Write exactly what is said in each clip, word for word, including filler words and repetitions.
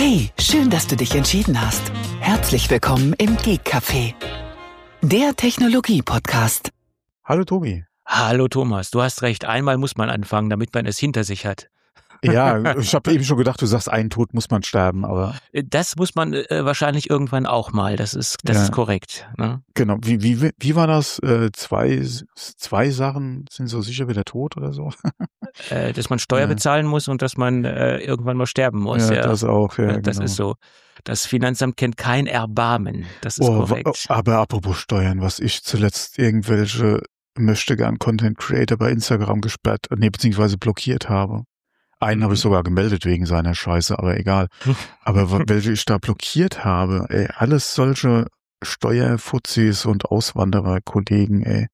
Hey, schön, dass du dich entschieden hast. Herzlich willkommen im Geek Café, der Technologie-Podcast. Hallo Tobi. Hallo Thomas, du hast recht. Einmal muss man anfangen, damit man es hinter sich hat. Ja, ich habe eben schon gedacht, du sagst, einen Tod muss man sterben, aber... Das muss man äh, wahrscheinlich irgendwann auch mal, das ist das Ja. ist korrekt. Ne? Genau, wie, wie, wie war das? Äh, zwei, zwei Sachen sind so sicher wie der Tod oder so? Äh, dass man Steuer Ja. bezahlen muss und dass man äh, irgendwann mal sterben muss. Ja, Ja, das auch, ja, Das genau. ist so. Das Finanzamt kennt kein Erbarmen, das ist Oh, korrekt. wa- aber apropos Steuern, was ich zuletzt irgendwelche möchte gern Content Creator bei Instagram gesperrt, nee, beziehungsweise blockiert habe. Einen habe ich Mhm. sogar gemeldet wegen seiner Scheiße, aber egal. Aber wa- welche ich da blockiert habe, ey, alles solche Steuerfuzis und Auswandererkollegen, ey.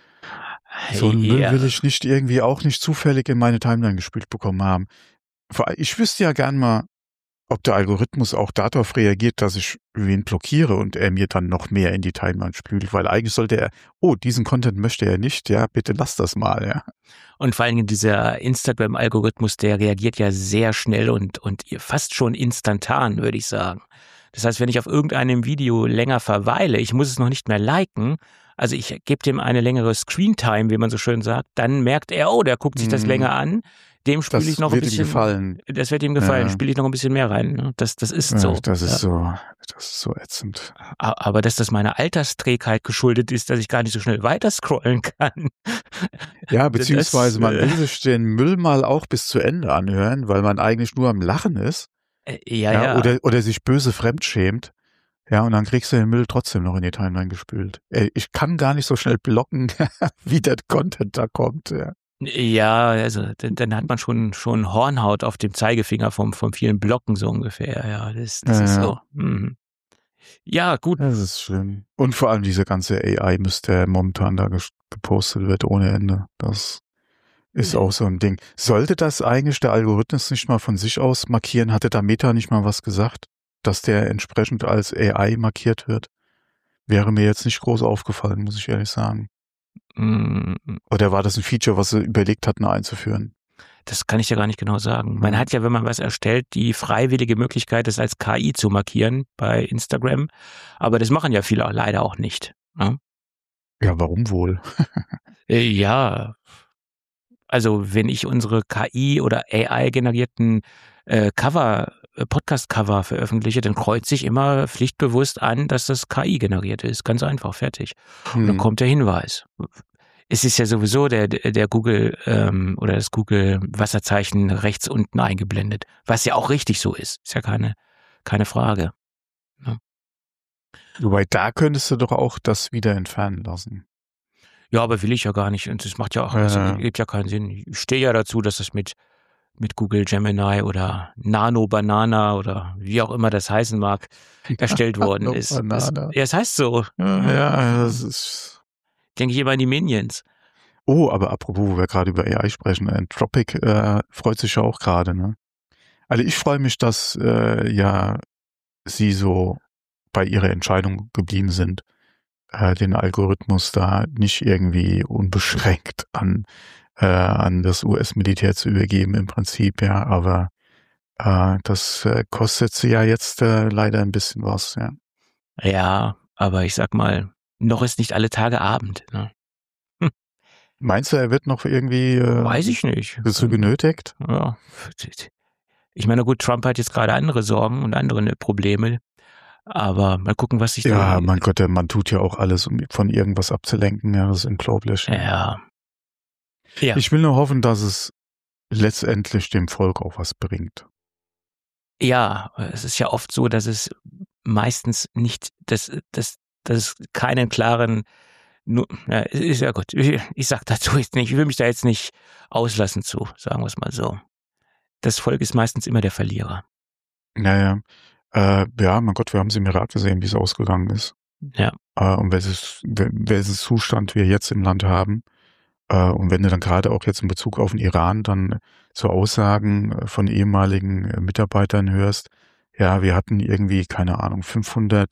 So einen Müll Ja. will ich nicht irgendwie auch nicht zufällig in meine Timeline gespielt bekommen haben. Vor allem, ich wüsste ja gern mal, ob der Algorithmus auch darauf reagiert, dass ich wen blockiere und er mir dann noch mehr in die Timeline spült, weil eigentlich sollte er, oh, diesen Content möchte er nicht, ja, bitte lass das mal, ja. Und vor allen Dingen dieser Instagram-Algorithmus, der reagiert ja sehr schnell und, und fast schon instantan, würde ich sagen. Das heißt, wenn ich auf irgendeinem Video länger verweile, ich muss es noch nicht mehr liken, also ich gebe dem eine längere Screentime, wie man so schön sagt, dann merkt er, oh, der guckt sich das Mhm. länger an, dem spiele Das ich noch ein wird ihm bisschen. gefallen. Das wird ihm gefallen, Ja. spiele ich noch ein bisschen mehr rein. Ne? Das, das ist Ja, so. das ist Ja. so, das ist so ätzend. A- Aber dass das meiner Altersträgheit geschuldet ist, dass ich gar nicht so schnell weiterscrollen kann. Ja, beziehungsweise Das, man äh, will sich den Müll mal auch bis zu Ende anhören, weil man eigentlich nur am Lachen ist. äh, ja, Ja, ja. Oder, oder sich böse fremdschämt. Ja, und dann kriegst du den Müll trotzdem noch in die Timeline gespült. Ey, ich kann gar nicht so schnell blocken, wie der Content da kommt. Ja, Ja, also dann, dann hat man schon schon Hornhaut auf dem Zeigefinger vom vom vielen Blocken so ungefähr. Ja, das, das Ja, ist ja. so. Mhm. Ja, gut. Das ist schlimm. Und vor allem diese ganze A I-Mist, der momentan da ges- gepostet wird ohne Ende. Das ist Ja. auch so ein Ding. Sollte das eigentlich der Algorithmus nicht mal von sich aus markieren? Hatte da Meta nicht mal was gesagt, dass der entsprechend als A I markiert wird? Wäre mir jetzt nicht groß aufgefallen, muss ich ehrlich sagen. Mm, Oder war das ein Feature, was sie überlegt hatten einzuführen? Das kann ich ja gar nicht genau sagen. Man Mhm. hat ja, wenn man was erstellt, die freiwillige Möglichkeit, das als K I zu markieren bei Instagram. Aber das machen ja viele auch leider auch nicht. Ne? Ja, warum wohl? Äh, Ja, also wenn ich unsere K I- oder A I-generierten äh, Cover, äh, Podcast-Cover veröffentliche, dann kreuze ich immer pflichtbewusst an, dass das K I generiert ist. Ganz einfach, fertig. Und dann Hm. kommt der Hinweis. Es ist ja sowieso der, der Google ähm, oder das Google-Wasserzeichen rechts unten eingeblendet, was ja auch richtig so ist. Ist ja keine, keine Frage. Wobei, da könntest du doch auch das wieder entfernen lassen. Ja, aber will ich ja gar nicht. Und das macht ja auch, Ja. das gibt ja keinen Sinn. Ich stehe ja dazu, dass das mit, mit Google Gemini oder Nano Banana oder wie auch immer das heißen mag, erstellt worden Nano ist. Das, Banana. ja, es heißt so. Ja, ja, das ist... Denke ich immer an die Minions. Oh, aber apropos, wo wir gerade über A I sprechen, Anthropic äh, freut sich ja auch gerade, ne? Also ich freue mich, dass äh, ja sie so bei ihrer Entscheidung geblieben sind, äh, den Algorithmus da nicht irgendwie unbeschränkt an äh, an das U S-Militär zu übergeben im Prinzip, ja, aber äh, das äh, kostet sie ja jetzt äh, leider ein bisschen was, ja. Ja, aber ich sag mal, noch ist nicht alle Tage Abend. Ne? Meinst du, er wird noch irgendwie äh, Weiß ich nicht. dazu genötigt? Ja. Ich meine, gut, Trump hat jetzt gerade andere Sorgen und andere Probleme. Aber mal gucken, was sich da... Ja, mein Gott, der Mann tut ja auch alles, um von irgendwas abzulenken. Ja, das ist unglaublich. Ja. Ja. Ich will nur hoffen, dass es letztendlich dem Volk auch was bringt. Ja, es ist ja oft so, dass es meistens nicht, dass, dass, dass es keinen klaren, nur, ja, ist ja gut. Ich, ich sag dazu jetzt nicht, ich will mich da jetzt nicht auslassen zu, sagen wir es mal so. Das Volk ist meistens immer der Verlierer. Naja, äh, ja, mein Gott, wir haben es im Irak gesehen, wie es ausgegangen ist. Ja. Äh, und welches, welchen Zustand wir jetzt im Land haben. Äh, und wenn du dann gerade auch jetzt in Bezug auf den Iran dann so Aussagen von ehemaligen Mitarbeitern hörst, ja, wir hatten irgendwie, keine Ahnung, fünfhundert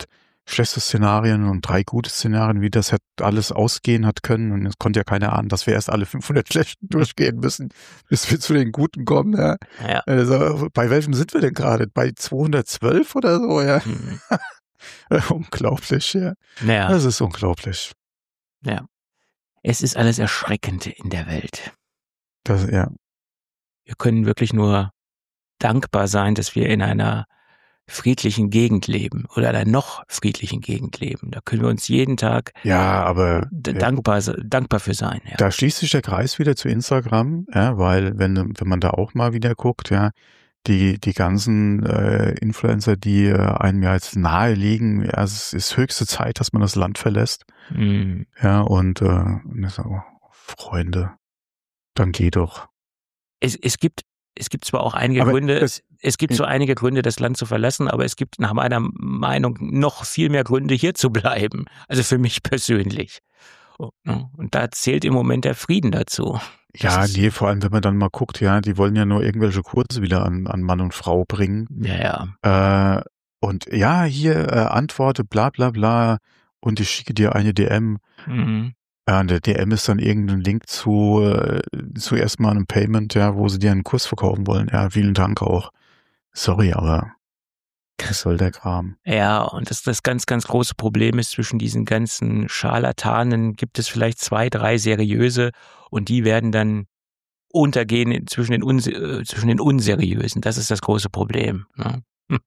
schlechte Szenarien und drei gute Szenarien, wie das hätte alles ausgehen hat können. Und es konnte ja keiner ahnen, dass wir erst alle fünfhundert schlechten durchgehen müssen, bis wir zu den guten kommen. Ja. Ja. Also, bei welchem sind wir denn gerade? Bei zweihundertzwölf oder so? Ja. Mhm. Unglaublich, ja. Naja. Das ist unglaublich. Ja. Es ist alles erschreckend in der Welt. Das, ja. Wir können wirklich nur dankbar sein, dass wir in einer friedlichen Gegend leben oder einer noch friedlichen Gegend leben. Da können wir uns jeden Tag ja, aber dankbar, ja, dankbar für sein. Ja. Da schließt sich der Kreis wieder zu Instagram, ja, weil wenn, wenn man da auch mal wieder guckt, ja, die, die ganzen äh, Influencer, die äh, einem ja jetzt nahe liegen, ja, es ist höchste Zeit, dass man das Land verlässt. Mhm. Ja, und, äh, und ich sage, oh, Freunde, dann geh doch. Es, es gibt Es gibt zwar auch einige aber Gründe, das, es gibt so einige Gründe, das Land zu verlassen, aber es gibt nach meiner Meinung noch viel mehr Gründe, hier zu bleiben. Also für mich persönlich. Und da zählt im Moment der Frieden dazu. Ja, nee, vor allem, wenn man dann mal guckt, ja, die wollen ja nur irgendwelche Kurse wieder an, an Mann und Frau bringen. Ja, ja. Äh, und ja, hier, äh, antworte, bla, bla, bla, und ich schicke dir eine D M. Mhm. Ja, und der D M ist dann irgendein Link zu, äh, zu erstmal einem Payment, ja, wo sie dir einen Kurs verkaufen wollen. Ja, vielen Dank auch. Sorry, aber was soll der Kram? Ja, und das, das ganz, ganz große Problem ist, zwischen diesen ganzen Scharlatanen gibt es vielleicht zwei, drei seriöse und die werden dann untergehen zwischen den, Unse äh, zwischen den unseriösen. Das ist das große Problem. Ne? Hm.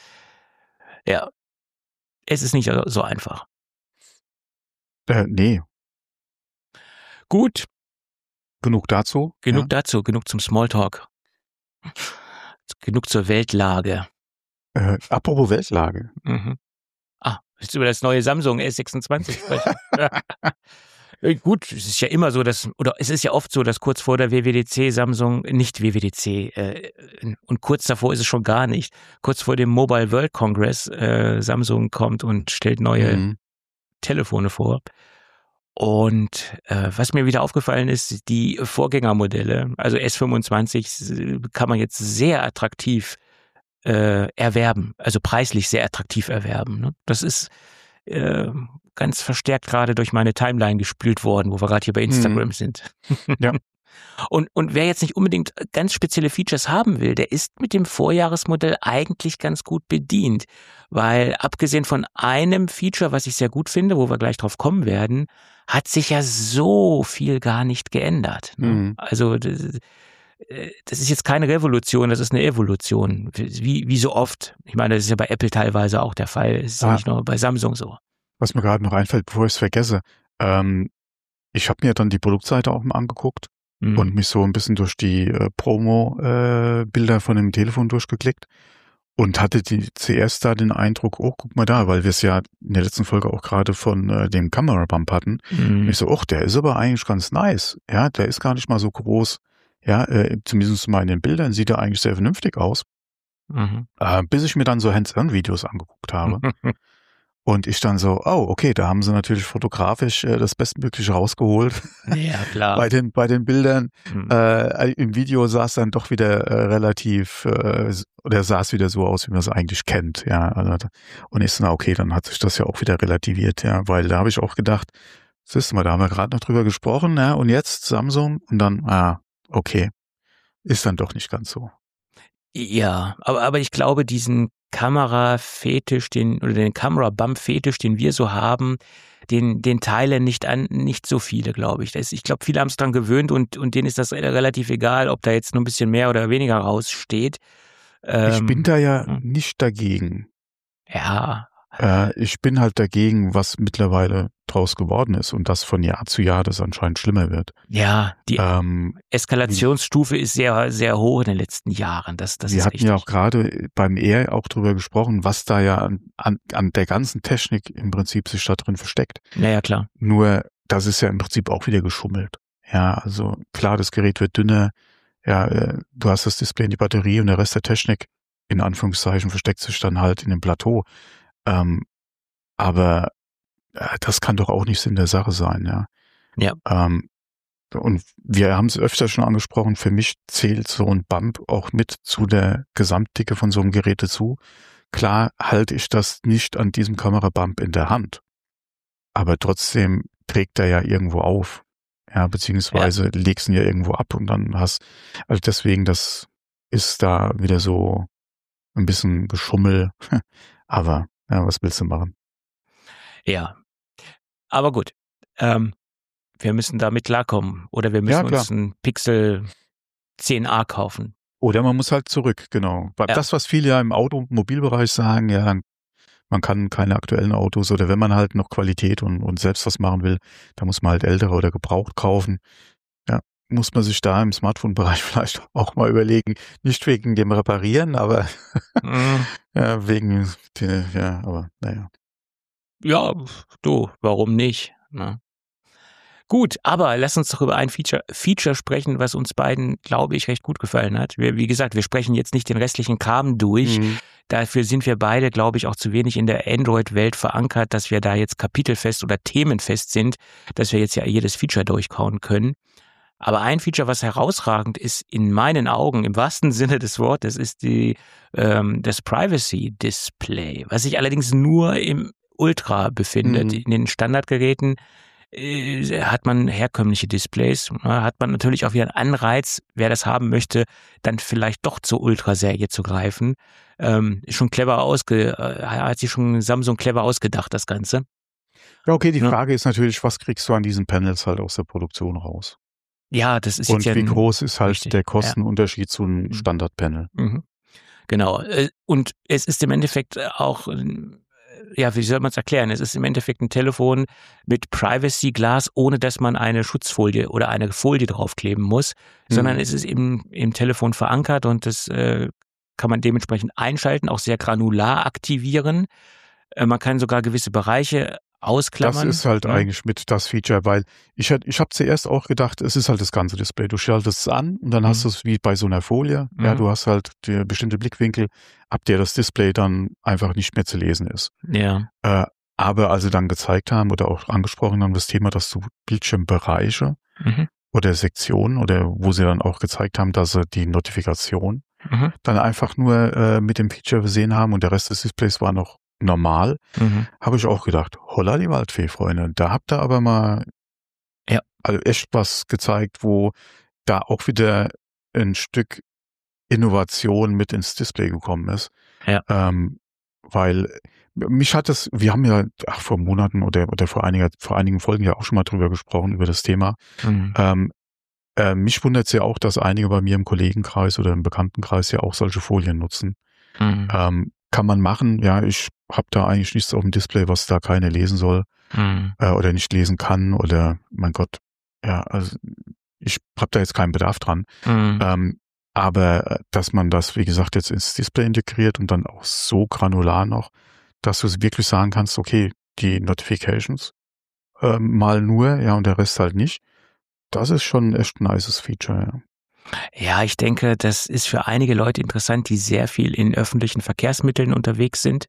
Ja, es ist nicht so einfach. Äh, nee. Gut. Genug dazu? Genug ja. dazu, genug zum Smalltalk. Genug zur Weltlage. Äh, apropos Weltlage. Mhm. Ah, willst du über das neue Samsung S sechsundzwanzig sprechen? Gut, es ist ja immer so, dass, oder es ist ja oft so, dass kurz vor der W W D C Samsung, nicht W W D C, äh, und kurz davor ist es schon gar nicht, kurz vor dem Mobile World Congress äh, Samsung kommt und stellt neue mhm. Telefone vor. Und äh, was mir wieder aufgefallen ist, die Vorgängermodelle, also S fünfundzwanzig kann man jetzt sehr attraktiv äh, erwerben, also preislich sehr attraktiv erwerben. Ne? Das ist äh, ganz verstärkt gerade durch meine Timeline gespült worden, wo wir gerade hier bei Instagram mhm. sind. Ja. Und, und wer jetzt nicht unbedingt ganz spezielle Features haben will, der ist mit dem Vorjahresmodell eigentlich ganz gut bedient. Weil abgesehen von einem Feature, was ich sehr gut finde, wo wir gleich drauf kommen werden, hat sich ja so viel gar nicht geändert. Ne? Mhm. Also das, das ist jetzt keine Revolution, das ist eine Evolution. Wie, wie so oft. Ich meine, das ist ja bei Apple teilweise auch der Fall. Es ist ja nicht nur bei Samsung so. Was mir gerade noch einfällt, bevor ich es vergesse, ähm, ich habe mir dann die Produktseite auch mal angeguckt mhm. und mich so ein bisschen durch die äh, Promo-Bilder äh, von dem Telefon durchgeklickt und hatte die zuerst da den Eindruck, oh, guck mal da, weil wir es ja in der letzten Folge auch gerade von äh, dem Kamerabump hatten. Mhm. Und ich so, oh, der ist aber eigentlich ganz nice. Ja, der ist gar nicht mal so groß. Ja, äh, zumindest mal in den Bildern sieht er eigentlich sehr vernünftig aus. Mhm. Äh, bis ich mir dann so Hands-on-Videos angeguckt habe. Und ich dann so, oh, okay, da haben sie natürlich fotografisch äh, das Bestmögliche rausgeholt. Ja, klar. bei den bei den Bildern. Mhm. Äh, im Video sah es dann doch wieder äh, relativ, äh, oder sah es wieder so aus, wie man es eigentlich kennt. Ja, also, und ich so, na okay, dann hat sich das ja auch wieder relativiert, ja, weil da habe ich auch gedacht, siehst du mal, da haben wir gerade noch drüber gesprochen, ja, und jetzt Samsung und dann, ah, okay, ist dann doch nicht ganz so. Ja, aber, aber ich glaube, diesen Kamerafetisch, den, oder den Kamera-Bump-Fetisch, den wir so haben, den, den teilen nicht an, nicht so viele, glaube ich. Das, ich glaube, viele haben es dran gewöhnt und, und denen ist das relativ egal, ob da jetzt nur ein bisschen mehr oder weniger raussteht. Ähm, ich bin da ja hm. nicht dagegen. Ja. Äh, ich bin halt dagegen, was mittlerweile draus geworden ist und das von Jahr zu Jahr das anscheinend schlimmer wird. Ja, die ähm, Eskalationsstufe ist sehr, sehr hoch in den letzten Jahren. Das, das wir ist hatten richtig. ja auch gerade beim Air auch drüber gesprochen, was da ja an, an, an der ganzen Technik im Prinzip sich da drin versteckt. Ja, ja, klar. Nur, das ist ja im Prinzip auch wieder geschummelt. Ja, also klar, das Gerät wird dünner. Ja, äh, du hast das Display in die Batterie und der Rest der Technik, in Anführungszeichen, versteckt sich dann halt in dem Plateau. Ähm, aber äh, das kann doch auch nicht Sinn der Sache sein, ja. Ja. Ähm, und wir haben es öfter schon angesprochen, für mich zählt so ein Bump auch mit zu der Gesamtdicke von so einem Gerät dazu. klar halte ich das nicht an diesem Kamerabump in der Hand, aber trotzdem trägt er ja irgendwo auf, ja, beziehungsweise ja. legst ihn ja irgendwo ab und dann hast, also deswegen, das ist da wieder so ein bisschen Geschummel, aber ja, was willst du machen? Ja, aber gut, ähm, wir müssen damit klarkommen oder wir müssen ja, uns einen Pixel zehn a kaufen. Oder man muss halt zurück, genau. Ja. Das, was viele ja im Automobilbereich sagen, ja, man kann keine aktuellen Autos oder wenn man halt noch Qualität und, und selbst was machen will, da muss man halt ältere oder gebraucht kaufen. Ja, muss man sich da im Smartphone-Bereich vielleicht auch mal überlegen. Nicht wegen dem Reparieren, aber mhm. ja, wegen, der, ja, aber naja. Ja, du, warum nicht? Ne? Gut, aber lass uns doch über ein Feature, Feature sprechen, was uns beiden, glaube ich, recht gut gefallen hat. Wir, wie gesagt, wir sprechen jetzt nicht den restlichen Kram durch. Mhm. Dafür sind wir beide, glaube ich, auch zu wenig in der Android-Welt verankert, dass wir da jetzt kapitelfest oder themenfest sind, dass wir jetzt ja jedes Feature durchkauen können. Aber ein Feature, was herausragend ist, in meinen Augen, im wahrsten Sinne des Wortes, ist die, ähm, das Privacy-Display, was sich allerdings nur im Ultra befindet. Mhm. In den Standardgeräten äh, hat man herkömmliche Displays, ja, hat man natürlich auch wieder einen Anreiz, wer das haben möchte, dann vielleicht doch zur Ultra-Serie zu greifen. Ähm, ist schon clever ausge, äh, hat sich schon Samsung clever ausgedacht, das Ganze. Ja, okay, die ja. Frage ist natürlich, was kriegst du an diesen Panels halt aus der Produktion raus? Ja, das ist und jetzt wie ja groß ist halt richtig, der Kostenunterschied ja. zu einem Standardpanel? Mhm. Genau. Und es ist im Endeffekt auch, ja, wie soll man es erklären? Es ist im Endeffekt ein Telefon mit Privacy Glass, ohne dass man eine Schutzfolie oder eine Folie draufkleben muss, mhm. sondern es ist im, im Telefon verankert und das äh, kann man dementsprechend einschalten, auch sehr granular aktivieren. Äh, man kann sogar gewisse Bereiche ausklammern. Das ist halt ja. eigentlich mit das Feature, weil ich, ich habe zuerst auch gedacht, es ist halt das ganze Display. Du schaltest es an und dann mhm. hast du es wie bei so einer Folie. Mhm. Ja, du hast halt die bestimmte Blickwinkel, ab der das Display dann einfach nicht mehr zu lesen ist. Ja. Äh, aber als sie dann gezeigt haben oder auch angesprochen haben, das Thema, dass du Bildschirmbereiche mhm. oder Sektionen oder wo sie dann auch gezeigt haben, dass sie die Notifikation mhm. dann einfach nur äh, mit dem Feature versehen haben und der Rest des Displays war noch normal, mhm. habe ich auch gedacht, holla die Waldfee, Freunde, da habt ihr aber mal ja. also echt was gezeigt, wo da auch wieder ein Stück Innovation mit ins Display gekommen ist. Ja. Ähm, weil mich hat das, wir haben ja ach, vor Monaten oder, oder vor, einiger, vor einigen Folgen ja auch schon mal drüber gesprochen, über das Thema. Mhm. Ähm, äh, mich wundert es ja auch, dass einige bei mir im Kollegenkreis oder im Bekanntenkreis ja auch solche Folien nutzen. Mhm. Ähm, kann man machen, ja, ich habe da eigentlich nichts auf dem Display, was da keiner lesen soll mhm. äh, oder nicht lesen kann oder, mein Gott, ja, also ich habe da jetzt keinen Bedarf dran. Mhm. Ähm, aber dass man das, wie gesagt, jetzt ins Display integriert und dann auch so granular noch, dass du wirklich sagen kannst, okay, die Notifications äh, mal nur, ja, und der Rest halt nicht, das ist schon echt ein nices Feature, ja. Ja, ich denke, das ist für einige Leute interessant, die sehr viel in öffentlichen Verkehrsmitteln unterwegs sind,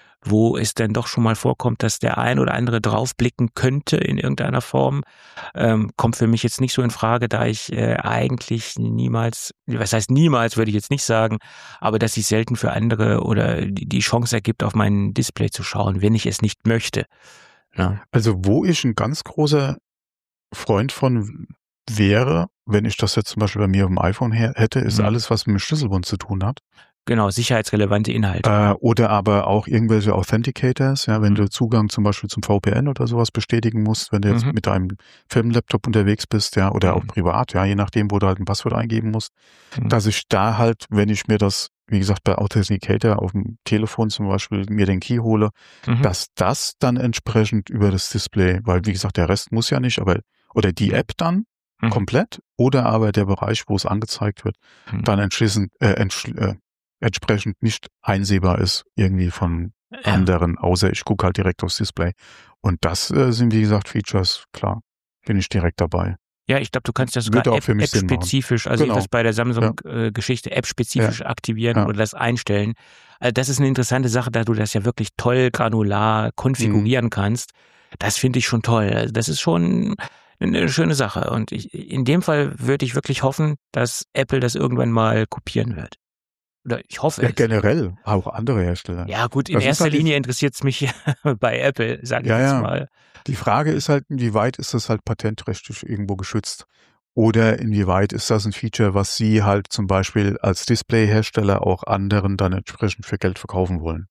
wo es dann doch schon mal vorkommt, dass der ein oder andere draufblicken könnte in irgendeiner Form. Ähm, kommt für mich jetzt nicht so in Frage, da ich äh, eigentlich niemals, was heißt niemals, würde ich jetzt nicht sagen, aber dass sich selten für andere oder die Chance ergibt, auf mein Display zu schauen, wenn ich es nicht möchte. Ja. Also wo ich ein ganz großer Freund von wäre, wenn ich das jetzt zum Beispiel bei mir auf dem iPhone her- hätte, ist mhm. alles, was mit dem Schlüsselbund zu tun hat. Genau, sicherheitsrelevante Inhalte. Äh, oder aber auch irgendwelche Authenticators, ja, wenn mhm. du Zugang zum Beispiel zum V P N oder sowas bestätigen musst, wenn du jetzt mhm. mit deinem Firmenlaptop unterwegs bist, ja, oder mhm. auch privat, ja, je nachdem, wo du halt ein Passwort eingeben musst, mhm. dass ich da halt, wenn ich mir das, wie gesagt, bei Authenticator auf dem Telefon zum Beispiel mir den Key hole, mhm. dass das dann entsprechend über das Display, weil wie gesagt, der Rest muss ja nicht, aber, oder die App dann, mhm. komplett oder aber der Bereich, wo es angezeigt wird, mhm. dann entschließend, äh, entschl- äh, entsprechend nicht einsehbar ist irgendwie von ja. anderen, außer ich gucke halt direkt aufs Display. Und das äh, sind, wie gesagt, Features, klar, bin ich direkt dabei. Ja, ich glaube, du kannst das sogar App, App-spezifisch, also genau. das bei der Samsung-Geschichte ja. App-spezifisch ja. aktivieren ja. oder das einstellen. Also das ist eine interessante Sache, da du das ja wirklich toll granular konfigurieren mhm. kannst. Das finde ich schon toll. Also das ist schon eine schöne Sache. Und ich, in dem Fall würde ich wirklich hoffen, dass Apple das irgendwann mal kopieren wird. Oder ich hoffe Ja, es. generell, auch andere Hersteller. Ja gut, in Das ist erster halt die- Linie interessiert es mich bei Apple, sage ich Ja, jetzt ja. mal. Die Frage ist halt, inwieweit ist das halt patentrechtlich irgendwo geschützt? Oder inwieweit ist das ein Feature, was Sie halt zum Beispiel als Displayhersteller auch anderen dann entsprechend für Geld verkaufen wollen?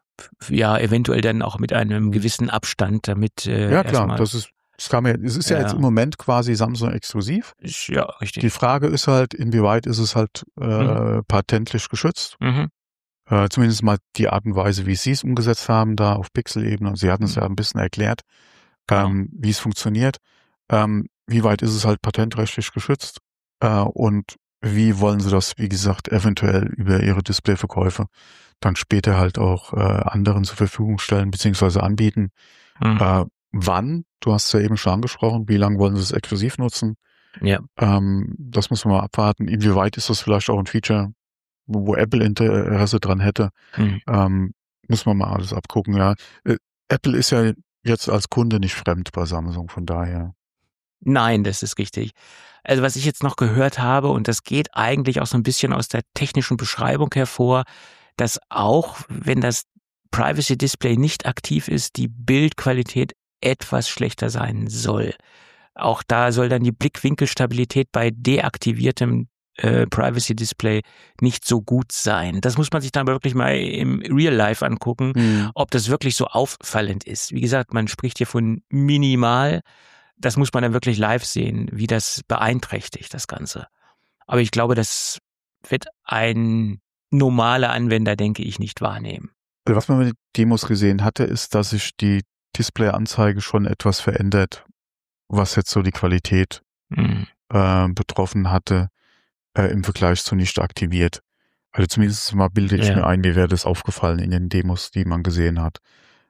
Ja, eventuell dann auch mit einem Mhm. gewissen Abstand, damit äh, Ja, klar, erstmal. das ist, das kann man, es ist ja, Ja. jetzt im Moment quasi Samsung exklusiv. Ist, ja, richtig. Die Frage ist halt, inwieweit ist es halt äh, Mhm. patentlich geschützt? Mhm. Äh, zumindest mal die Art und Weise, wie Sie es umgesetzt haben, da auf Pixel-Ebene. Sie hatten es Mhm. ja ein bisschen erklärt, Genau. ähm, wie es funktioniert. Ähm, wie weit ist es halt patentrechtlich geschützt? Äh, und wie wollen Sie das, wie gesagt, eventuell über Ihre Displayverkäufe dann später halt auch äh, anderen zur Verfügung stellen beziehungsweise anbieten? Mhm. Äh, wann? Du hast es ja eben schon angesprochen. Wie lange wollen Sie es exklusiv nutzen? Ja. Ähm, das muss man mal abwarten. Inwieweit ist das vielleicht auch ein Feature, wo, wo Apple Interesse dran hätte? Mhm. Ähm, muss man mal alles abgucken, ja. Äh, Apple ist ja jetzt als Kunde nicht fremd bei Samsung, von daher. Nein, das ist richtig. Also was ich jetzt noch gehört habe, und das geht eigentlich auch so ein bisschen aus der technischen Beschreibung hervor, dass auch, wenn das Privacy Display nicht aktiv ist, die Bildqualität etwas schlechter sein soll. Auch da soll dann die Blickwinkelstabilität bei deaktiviertem äh, Privacy Display nicht so gut sein. Das muss man sich dann aber wirklich mal im Real Life angucken, Mhm. ob das wirklich so auffallend ist. Wie gesagt, man spricht hier von minimal. Das muss man dann wirklich live sehen, wie das beeinträchtigt, das Ganze. Aber ich glaube, das wird ein normaler Anwender, denke ich, nicht wahrnehmen. Was man mit den Demos gesehen hatte, ist, dass sich die Displayanzeige schon etwas verändert, was jetzt so die Qualität Mhm. äh, betroffen hatte, äh, im Vergleich zu nicht aktiviert. Also zumindest mal bilde ich Ja. mir ein, mir wäre das aufgefallen in den Demos, die man gesehen hat.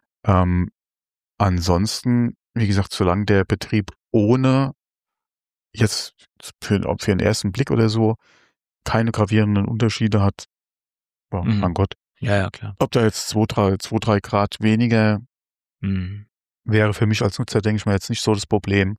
Ähm, ansonsten, wie gesagt, solange der Betrieb ohne jetzt für, ob für den ersten Blick oder so keine gravierenden Unterschiede hat, ja, Mhm. mein Gott. Ja, ja, klar. Ob da jetzt zwei, drei, zwei, drei Grad weniger Mhm. wäre für mich als Nutzer, denke ich mal, jetzt nicht so das Problem.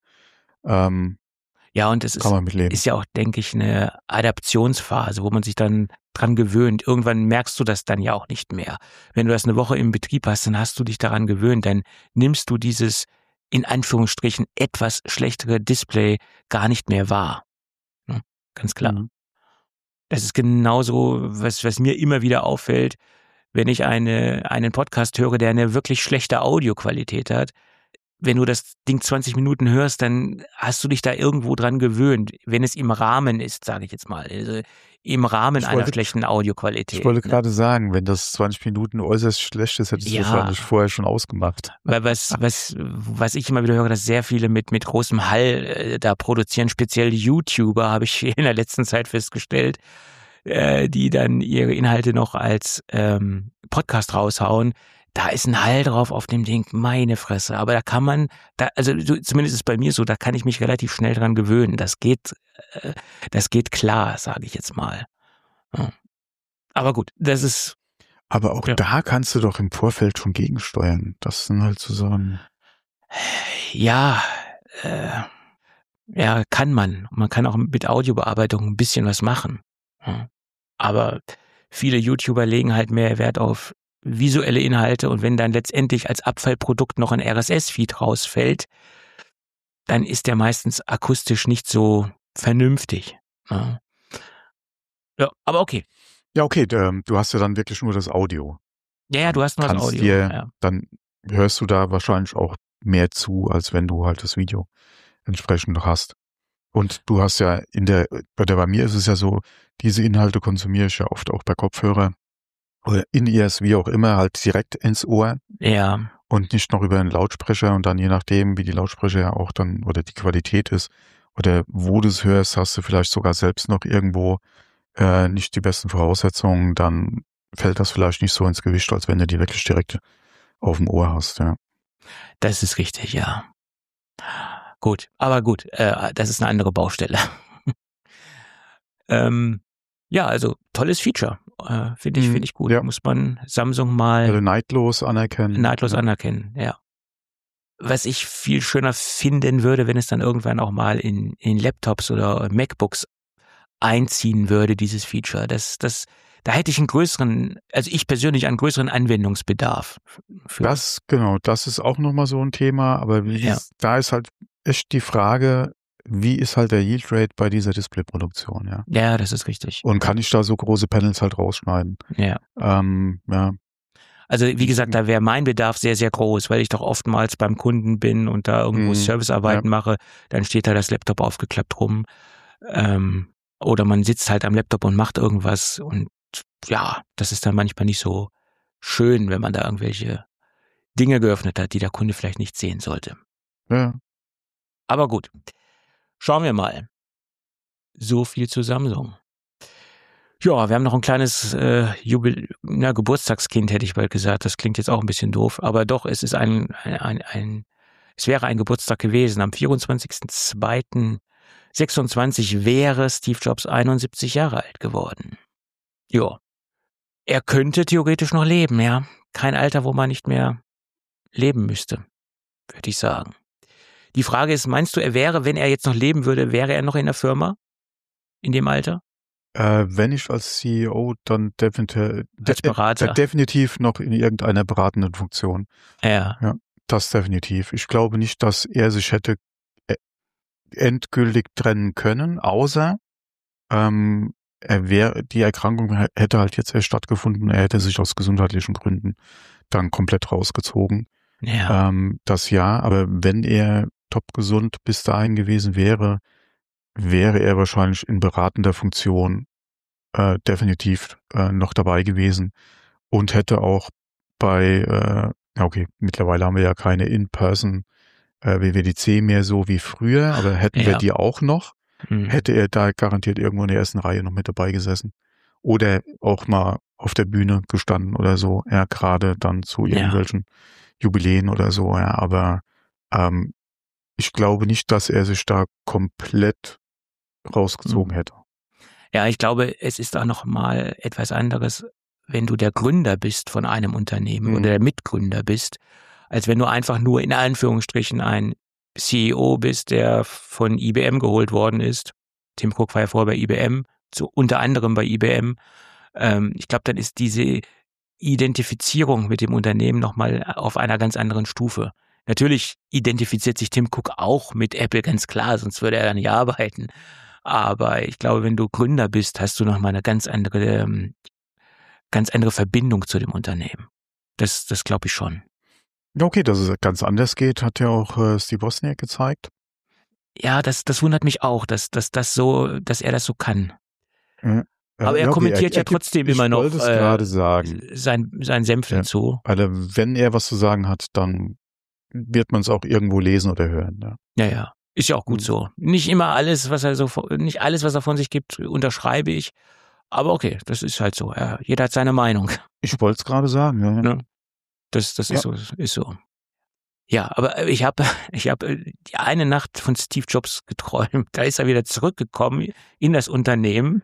Ähm, Ja, und es kann ist, man mitleben. ist ja auch, denke ich, eine Adaptionsphase, wo man sich dann dran gewöhnt. Irgendwann merkst du das dann ja auch nicht mehr. Wenn du das eine Woche im Betrieb hast, dann hast du dich daran gewöhnt, dann nimmst du dieses in Anführungsstrichen etwas schlechtere Display gar nicht mehr wahr. Ne? Ganz klar. Mhm. Das ist genauso, was, was mir immer wieder auffällt, wenn ich eine, einen Podcast höre, der eine wirklich schlechte Audioqualität hat. Wenn du das Ding zwanzig Minuten hörst, dann hast du dich da irgendwo dran gewöhnt, wenn es im Rahmen ist, sage ich jetzt mal. Also im Rahmen Ich einer wollte- schlechten Audioqualität. Ich wollte ne? gerade sagen, wenn das zwanzig Minuten äußerst schlecht ist, hättest du Ja. wahrscheinlich vorher schon ausgemacht. Weil was, was, was ich immer wieder höre, dass sehr viele mit, mit großem Hall äh, da produzieren, speziell YouTuber, habe ich in der letzten Zeit festgestellt, äh, die dann ihre Inhalte noch als ähm, Podcast raushauen. Da ist ein Hall drauf auf dem Ding, meine Fresse. Aber da kann man, da, also so, zumindest ist es bei mir so, da kann ich mich relativ schnell dran gewöhnen. Das geht, äh, das geht klar, sage ich jetzt mal. Ja. Aber gut, das ist, Aber auch Ja. da kannst du doch im Vorfeld schon gegensteuern. Das sind halt so Sachen. ja, äh, ja, kann man. Man kann auch mit Audiobearbeitung ein bisschen was machen. Ja. Aber viele YouTuber legen halt mehr Wert auf visuelle Inhalte und wenn dann letztendlich als Abfallprodukt noch ein R S S-Feed rausfällt, dann ist der meistens akustisch nicht so vernünftig. Ja, ja aber okay. Ja, okay, ähm, du hast ja dann wirklich nur das Audio. Ja, ja, du hast nur das Kannst Audio. dir, Ja. dann hörst du da wahrscheinlich auch mehr zu, als wenn du halt das Video entsprechend noch hast. Und du hast ja in der, bei der, bei mir ist es ja so, diese Inhalte konsumiere ich ja oft auch bei Kopfhörer oder In-Ears, wie auch immer, halt direkt ins Ohr ja, und nicht noch über einen Lautsprecher und dann je nachdem, wie die Lautsprecher ja auch dann oder die Qualität ist oder wo du es hörst, hast du vielleicht sogar selbst noch irgendwo äh, nicht die besten Voraussetzungen, dann fällt das vielleicht nicht so ins Gewicht, als wenn du die wirklich direkt auf dem Ohr hast, ja. das ist richtig, ja. Gut, aber gut, äh, das ist eine andere Baustelle. ähm, ja, also tolles Feature. Äh, Finde ich, Mhm, finde ich gut. ja. Muss man Samsung mal Also neidlos anerkennen. neidlos ja. anerkennen, ja. Was ich viel schöner finden würde, wenn es dann irgendwann auch mal in, in Laptops oder MacBooks einziehen würde, dieses Feature. Das, das da hätte ich einen größeren, also ich persönlich einen größeren Anwendungsbedarf. Für. Das, genau, das ist auch nochmal so ein Thema, aber wie Ja. ist, da ist halt echt die Frage, wie ist halt der Yield Rate bei dieser Displayproduktion, ja? Ja, das ist richtig. Und kann ich da so große Panels halt rausschneiden? Ja. Ähm, ja. Also wie gesagt, da wäre mein Bedarf sehr, sehr groß, weil ich doch oftmals beim Kunden bin und da irgendwo Mhm. Servicearbeiten Ja. mache, dann steht da das Laptop aufgeklappt rum. Ähm, oder man sitzt halt am Laptop und macht irgendwas und ja, das ist dann manchmal nicht so schön, wenn man da irgendwelche Dinge geöffnet hat, die der Kunde vielleicht nicht sehen sollte. Ja. Aber gut, schauen wir mal. So viel zu Samsung. Ja, wir haben noch ein kleines äh, Jubil na, Geburtstagskind, hätte ich bald gesagt. Das klingt jetzt auch ein bisschen doof, aber doch, es ist ein, ein, ein, ein es wäre ein Geburtstag gewesen. Am vierundzwanzigsten zweiten sechsundzwanzig wäre Steve Jobs einundsiebzig Jahre alt geworden. Ja, er könnte theoretisch noch leben, ja. Kein Alter, wo man nicht mehr leben müsste, würde ich sagen. Die Frage ist, meinst du, er wäre, wenn er jetzt noch leben würde, wäre er noch in der Firma? In dem Alter? Äh, wenn ich als C E O, dann definitiv, Als Berater. äh, definitiv noch in irgendeiner beratenden Funktion. Ja. Ja, das definitiv. Ich glaube nicht, dass er sich hätte äh, endgültig trennen können, außer ähm, er wäre, die Erkrankung hätte halt jetzt erst stattgefunden, er hätte sich aus gesundheitlichen Gründen dann komplett rausgezogen. Ja. Ähm, das ja, aber wenn er top gesund bis dahin gewesen wäre, wäre er wahrscheinlich in beratender Funktion äh, definitiv äh, noch dabei gewesen und hätte auch bei, äh, okay, mittlerweile haben wir ja keine In-Person äh, W W D C mehr so wie früher, aber hätten Ja. wir die auch noch, Hm. hätte er da garantiert irgendwo in der ersten Reihe noch mit dabei gesessen. Oder auch mal auf der Bühne gestanden oder so, ja, gerade dann zu Ja. irgendwelchen Jubiläen oder so, ja, aber ähm, ich glaube nicht, dass er sich da komplett rausgezogen Hm. hätte. Ja, ich glaube, es ist auch noch mal etwas anderes, wenn du der Gründer bist von einem Unternehmen Mhm. oder der Mitgründer bist, als wenn du einfach nur in Anführungsstrichen ein C E O bist, der von I B M geholt worden ist. Tim Cook war ja vorher bei I B M, zu, unter anderem bei I B M. Ähm, ich glaube, dann ist diese Identifizierung mit dem Unternehmen nochmal auf einer ganz anderen Stufe. Natürlich identifiziert sich Tim Cook auch mit Apple, ganz klar, sonst würde er da nicht arbeiten. Aber ich glaube, wenn du Gründer bist, hast du nochmal eine ganz andere, ähm, ganz andere Verbindung zu dem Unternehmen. Das, das glaube ich schon. Ja, okay, dass es ganz anders geht, hat ja auch äh, Steve Wozniak gezeigt. Ja, das, das wundert mich auch, dass, dass das so, dass er das so kann. Ja. Aber er ja, okay, kommentiert er, er ja trotzdem gibt, immer noch ich wollte es äh, gerade sagen. sein, sein Senf Ja. dazu. Also wenn er was zu sagen hat, dann wird man es auch irgendwo lesen oder hören. Ja, Ja, ja. Ist ja auch gut Mhm. so. Nicht immer alles, was er so, nicht alles, was er von sich gibt, unterschreibe ich. Aber okay, das ist halt so. Ja, jeder hat seine Meinung. Ich wollte es gerade sagen. Ja. Ne? Das, das ist Ja. so, ist so. Ja, aber ich habe, ich habe die eine Nacht von Steve Jobs geträumt. Da ist er wieder zurückgekommen in das Unternehmen.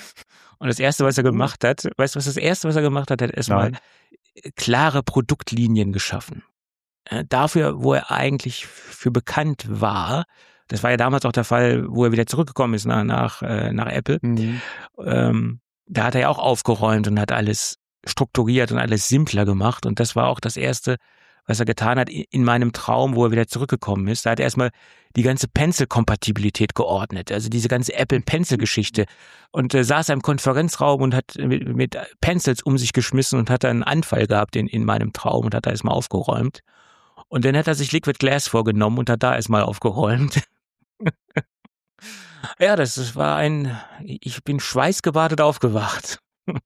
Und das erste, was er gemacht hat, weißt du, was das erste, was er gemacht hat? Er hat erstmal Nein. klare Produktlinien geschaffen. Äh, Dafür, wo er eigentlich für bekannt war. Das war ja damals auch der Fall, wo er wieder zurückgekommen ist nach, nach, äh, nach Apple. Mhm. Ähm, da hat er ja auch aufgeräumt und hat alles strukturiert und alles simpler gemacht. Und das war auch das Erste, was er getan hat in meinem Traum, wo er wieder zurückgekommen ist. Da hat er erstmal die ganze Pencil-Kompatibilität geordnet, also diese ganze Apple-Pencil-Geschichte. Und äh, saß er im Konferenzraum und hat mit, mit Pencils um sich geschmissen und hat einen Anfall gehabt in, in meinem Traum und hat da erstmal aufgeräumt. Und dann hat er sich Liquid Glass vorgenommen und hat da erstmal aufgeräumt. Ja, das, das war ein, ich bin schweißgebadet aufgewacht.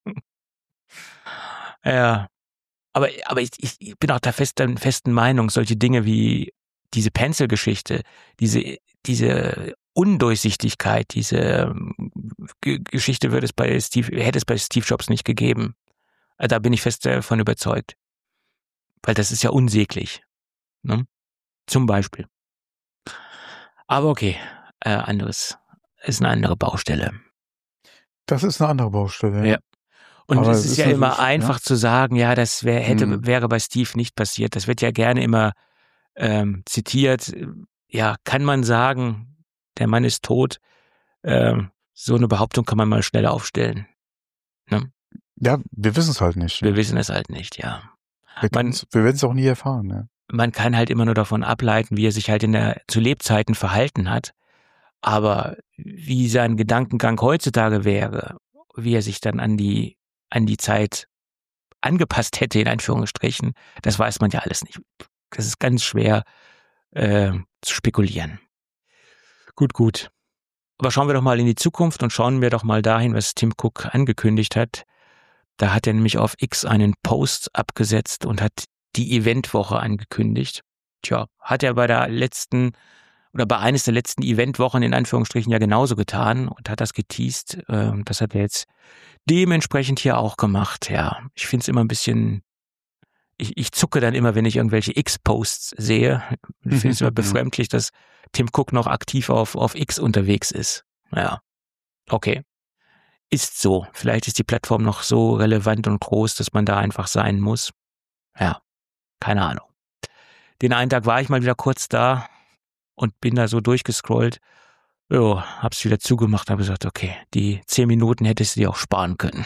Ja. Aber, aber ich, ich bin auch der festen, festen Meinung, solche Dinge wie diese Pencil-Geschichte, diese, diese Undurchsichtigkeit, diese ähm, G- Geschichte würde es bei Steve, hätte es bei Steve Jobs nicht gegeben. Also da bin ich fest davon überzeugt. Weil das ist ja unsäglich. Ne? Zum Beispiel. Aber okay, äh, anderes, ist eine andere Baustelle. Das ist eine andere Baustelle. Ja. Und Aber es es ist ist ja immer natürlich- einfach ja. zu sagen, ja, das wär, hätte, Mhm. wäre bei Steve nicht passiert. Das wird ja gerne immer ähm, zitiert. Ja, kann man sagen, der Mann ist tot. Ähm, so eine Behauptung kann man mal schnell aufstellen. Ne? Ja, wir wissen es halt nicht. Wir wissen es halt nicht, ja. Wir, Man, wir werden es auch nie erfahren. Ne? Man kann halt immer nur davon ableiten, wie er sich halt in der zu Lebzeiten verhalten hat. Aber wie sein Gedankengang heutzutage wäre, wie er sich dann an die, an die Zeit angepasst hätte, in Anführungsstrichen, das weiß man ja alles nicht. Das ist ganz schwer äh, zu spekulieren. Gut, gut. Aber schauen wir doch mal in die Zukunft und schauen wir doch mal dahin, was Tim Cook angekündigt hat. Da hat er nämlich auf X einen Post abgesetzt und hat die Eventwoche angekündigt. Tja, hat er bei der letzten oder bei eines der letzten Eventwochen in Anführungsstrichen ja genauso getan und hat das geteased. Das hat er jetzt dementsprechend hier auch gemacht. Ja, ich finde es immer ein bisschen, ich, ich zucke dann immer, wenn ich irgendwelche X-Posts sehe. Ich finde es immer befremdlich, dass Tim Cook noch aktiv auf, auf X unterwegs ist. Ja, okay. Ist so. Vielleicht ist die Plattform noch so relevant und groß, dass man da einfach sein muss. Ja, keine Ahnung. Den einen Tag war ich mal wieder kurz da und bin da so durchgescrollt. Jo, hab's wieder zugemacht, habe gesagt, okay, die zehn Minuten hättest du dir auch sparen können.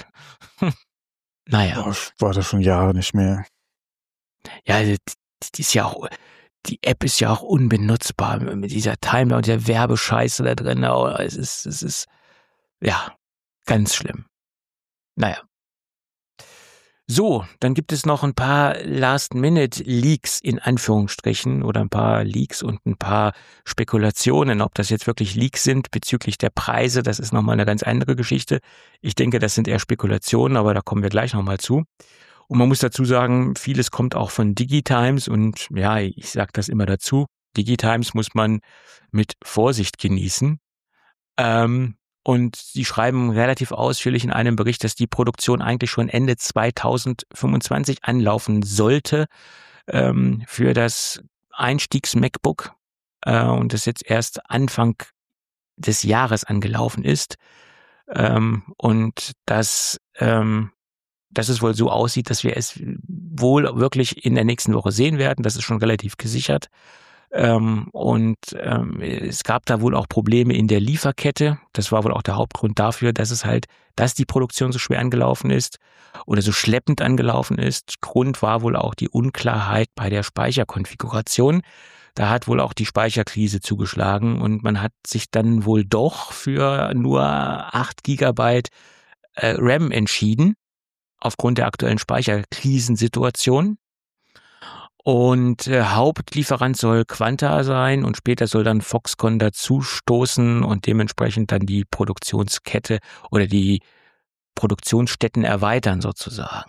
Naja. Oh, ich war da schon Jahre nicht mehr. Ja, die, die ist ja auch, die App ist ja auch unbenutzbar mit dieser Timer und der Werbescheiße da drin. Oh, es ist, es ist, ja, ganz schlimm. Naja. So, dann gibt es noch ein paar Last-Minute-Leaks in Anführungsstrichen oder ein paar Leaks und ein paar Spekulationen. Ob das jetzt wirklich Leaks sind bezüglich der Preise, das ist nochmal eine ganz andere Geschichte. Ich denke, das sind eher Spekulationen, aber da kommen wir gleich nochmal zu. Und man muss dazu sagen, vieles kommt auch von Digitimes und ja, ich sage das immer dazu, Digitimes muss man mit Vorsicht genießen. Ähm, Und sie schreiben relativ ausführlich in einem Bericht, dass die Produktion eigentlich schon Ende zweitausendfünfundzwanzig anlaufen sollte ähm, für das Einstiegs-MacBook äh, und das jetzt erst Anfang des Jahres angelaufen ist. Ähm, und dass, ähm, dass es wohl so aussieht, dass wir es wohl wirklich in der nächsten Woche sehen werden. Das ist schon relativ gesichert. Ähm, und ähm, es gab da wohl auch Probleme in der Lieferkette. Das war wohl auch der Hauptgrund dafür, dass es halt, dass die Produktion so schwer angelaufen ist oder so schleppend angelaufen ist. Grund war wohl auch die Unklarheit bei der Speicherkonfiguration. Da hat wohl auch die Speicherkrise zugeschlagen und man hat sich dann wohl doch für nur acht Gigabyte äh, RAM entschieden, aufgrund der aktuellen Speicherkrisensituation. Und äh, Hauptlieferant soll Quanta sein und später soll dann Foxconn dazu stoßen und dementsprechend dann die Produktionskette oder die Produktionsstätten erweitern sozusagen.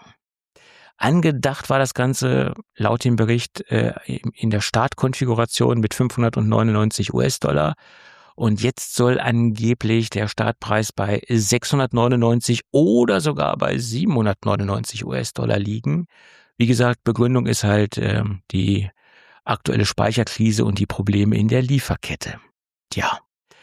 Angedacht war das Ganze laut dem Bericht äh, in der Startkonfiguration mit fünfhundertneunundneunzig US-Dollar und jetzt soll angeblich der Startpreis bei sechshundertneunundneunzig oder sogar bei siebenhundertneunundneunzig US-Dollar liegen. Wie gesagt, Begründung ist halt äh, die aktuelle Speicherkrise und die Probleme in der Lieferkette. Tja,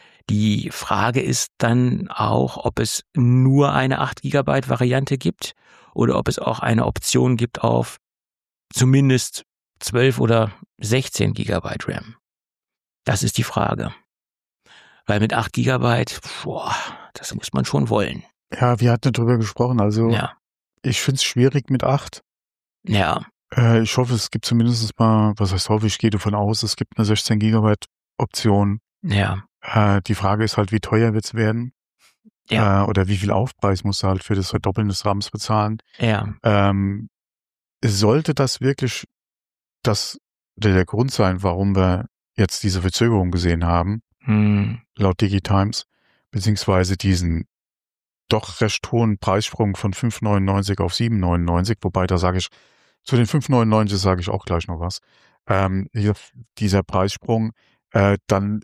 die Frage ist dann auch, ob es nur eine acht Gigabyte Variante gibt oder ob es auch eine Option gibt auf zumindest zwölf oder sechzehn Gigabyte RAM. Das ist die Frage. Weil mit acht Gigabyte, boah, das muss man schon wollen. Ja, wir hatten darüber gesprochen. Also ja. Ich finde es schwierig mit acht. Ja. Äh, ich hoffe, es gibt zumindest mal, was heißt hoffe, ich gehe davon aus, es gibt eine sechzehn Gigabyte Option. Ja. Äh, die Frage ist halt, wie teuer wird es werden? Ja. Äh, oder wie viel Aufpreis musst du halt für das Verdoppeln des RAMs bezahlen? Ja. Ähm, sollte das wirklich das der, der Grund sein, warum wir jetzt diese Verzögerung gesehen haben, hm. laut Digitimes, beziehungsweise diesen doch recht hohen Preissprung von fünf neunundneunzig auf sieben neunundneunzig, wobei da sage ich, zu den fünf neunundneunzig sage ich auch gleich noch was. Ähm, hier, dieser Preissprung, äh, dann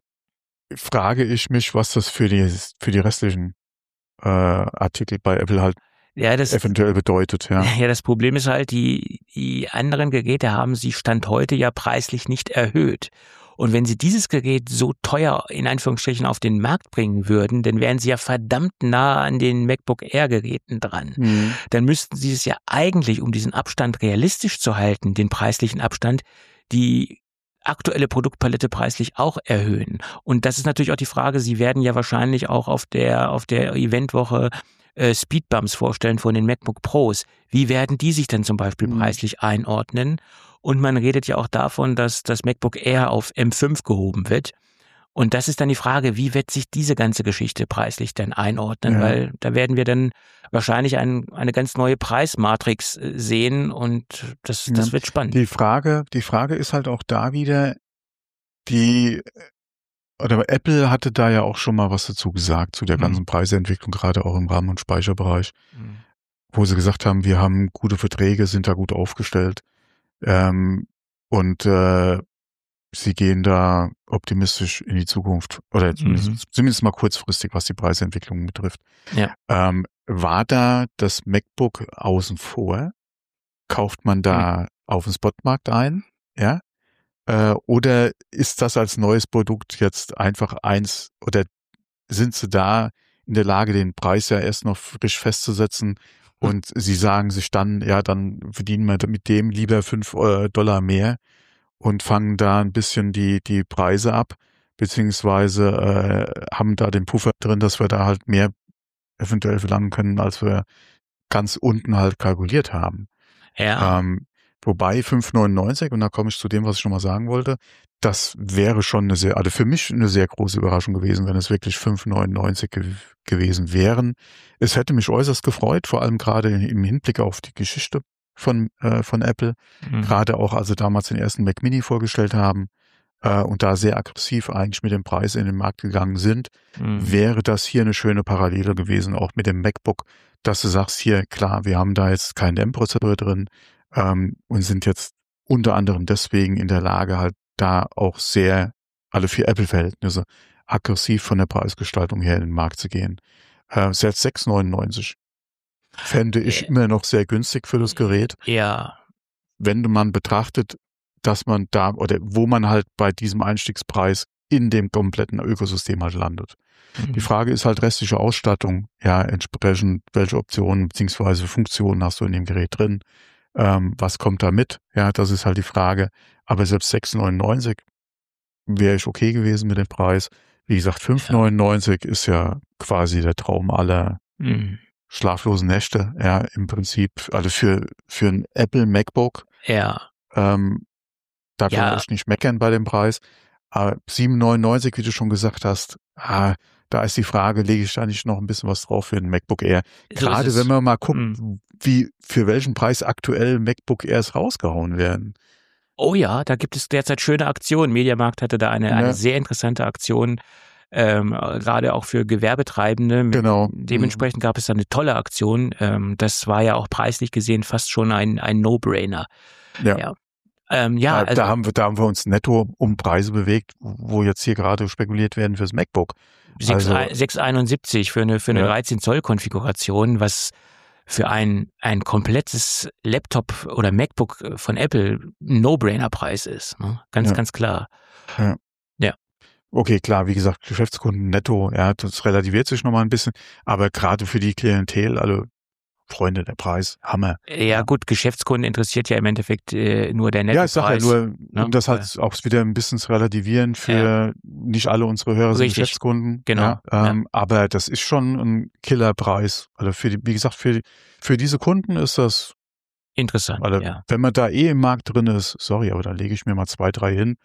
frage ich mich, was das für die für die restlichen äh, Artikel bei Apple halt ja, das, eventuell bedeutet. Ja. ja, das Problem ist halt, die, die anderen Geräte haben sie Stand heute ja preislich nicht erhöht. Und wenn sie dieses Gerät so teuer in Anführungsstrichen auf den Markt bringen würden, dann wären sie ja verdammt nah an den MacBook Air Geräten dran. Mhm. Dann müssten sie es ja eigentlich, um diesen Abstand realistisch zu halten, den preislichen Abstand, die aktuelle Produktpalette preislich auch erhöhen. Und das ist natürlich auch die Frage, sie werden ja wahrscheinlich auch auf der, auf der Eventwoche äh, Speedbumps vorstellen von den MacBook Pros. Wie werden die sich denn zum Beispiel Mhm. preislich einordnen? Und man redet ja auch davon, dass das MacBook Air auf M fünf gehoben wird. Und das ist dann die Frage, wie wird sich diese ganze Geschichte preislich denn einordnen? Ja. Weil da werden wir dann wahrscheinlich ein, eine ganz neue Preismatrix äh, sehen und das, das Ja. wird spannend. Die Frage, die Frage ist halt auch da wieder, die, oder Apple hatte da ja auch schon mal was dazu gesagt, zu der Mhm. ganzen Preisentwicklung, gerade auch im RAM- und Speicherbereich, Mhm. wo sie gesagt haben, wir haben gute Verträge, sind da gut aufgestellt, ähm, und äh, sie gehen da optimistisch in die Zukunft, oder zumindest, Mhm. zumindest mal kurzfristig, was die Preisentwicklung betrifft. Ja. Ähm, war da das MacBook außen vor? Kauft man da Mhm. auf dem Spotmarkt ein? Ja? Äh, oder ist das als neues Produkt jetzt einfach eins, oder sind sie da in der Lage, den Preis ja erst noch frisch festzusetzen und sie sagen sich dann, ja, dann verdienen wir mit dem lieber fünf Dollar mehr und fangen da ein bisschen die, die Preise ab, beziehungsweise äh, haben da den Puffer drin, dass wir da halt mehr eventuell verlangen können, als wir ganz unten halt kalkuliert haben. Ja. Ähm, wobei fünf neunundneunzig, und da komme ich zu dem, was ich schon mal sagen wollte, das wäre schon eine sehr, also für mich eine sehr große Überraschung gewesen, wenn es wirklich fünf neunundneunzig ge- gewesen wären. Es hätte mich äußerst gefreut, vor allem gerade im Hinblick auf die Geschichte von, äh, von Apple, Mhm. gerade auch als sie damals den ersten Mac Mini vorgestellt haben äh, und da sehr aggressiv eigentlich mit dem Preis in den Markt gegangen sind, Mhm. wäre das hier eine schöne Parallele gewesen, auch mit dem MacBook, dass du sagst, hier, klar, wir haben da jetzt keinen M-Prozessor drin ähm, und sind jetzt unter anderem deswegen in der Lage, halt da auch sehr, alle für Apple-Verhältnisse, aggressiv von der Preisgestaltung her in den Markt zu gehen. Äh, selbst sechs neunundneunzig fände ich Äh, immer noch sehr günstig für das Gerät, Ja. wenn man betrachtet, dass man da, oder wo man halt bei diesem Einstiegspreis in dem kompletten Ökosystem halt landet. Die Mhm. Frage ist halt restliche Ausstattung, ja, entsprechend, welche Optionen beziehungsweise Funktionen hast du in dem Gerät drin, ähm, was kommt da mit, ja, das ist halt die Frage, aber selbst sechs neunundneunzig wäre ich okay gewesen mit dem Preis. Wie gesagt, fünf Ja. neunundneunzig ist ja quasi der Traum aller Mhm. schlaflosen Nächte, ja, im Prinzip, also für, für ein Apple MacBook, Ja. ähm, da kann man Ja. echt nicht meckern bei dem Preis. Aber sieben neunundneunzig, wie du schon gesagt hast, ah, da ist die Frage, lege ich da nicht noch ein bisschen was drauf für ein MacBook Air? So ist Gerade es. wenn man mal guckt, Mhm. wie, für welchen Preis aktuell MacBook Airs rausgehauen werden. Oh ja, da gibt es derzeit schöne Aktionen. Mediamarkt hatte da eine, eine Ne? sehr interessante Aktion, ähm, gerade auch für Gewerbetreibende. Mit, Genau. dementsprechend gab es da eine tolle Aktion. Ähm, das war ja auch preislich gesehen fast schon ein, ein No-Brainer. Ja. Ja, ähm, ja da, also, da, haben wir, da haben wir uns netto um Preise bewegt, wo jetzt hier gerade spekuliert werden fürs MacBook. sechs Also, sechs einundsiebzig für eine, für eine Ja. dreizehn Zoll Konfiguration, was für ein, ein komplettes Laptop oder MacBook von Apple ein No-Brainer-Preis ist. Ne? Ganz, Ja. ganz klar. Ja. Ja. Okay, klar, wie gesagt, Geschäftskunden netto, ja, das relativiert sich nochmal ein bisschen, aber gerade für die Klientel, also Freunde, der Preis, Hammer. Ja, gut, Geschäftskunden interessiert ja im Endeffekt äh, nur der Ja, ich sage ja Nettopreis. nur, ne? um das halt auch wieder ein bisschen zu relativieren für nicht alle unsere Hörer sind Richtig. Geschäftskunden. Genau, Ja, ähm, aber das ist schon ein Killerpreis. Also für die, wie gesagt, für, für diese Kunden ist das, Interessant, also ja. wenn man da eh im Markt drin ist, sorry, aber dann lege ich mir mal zwei, drei hin,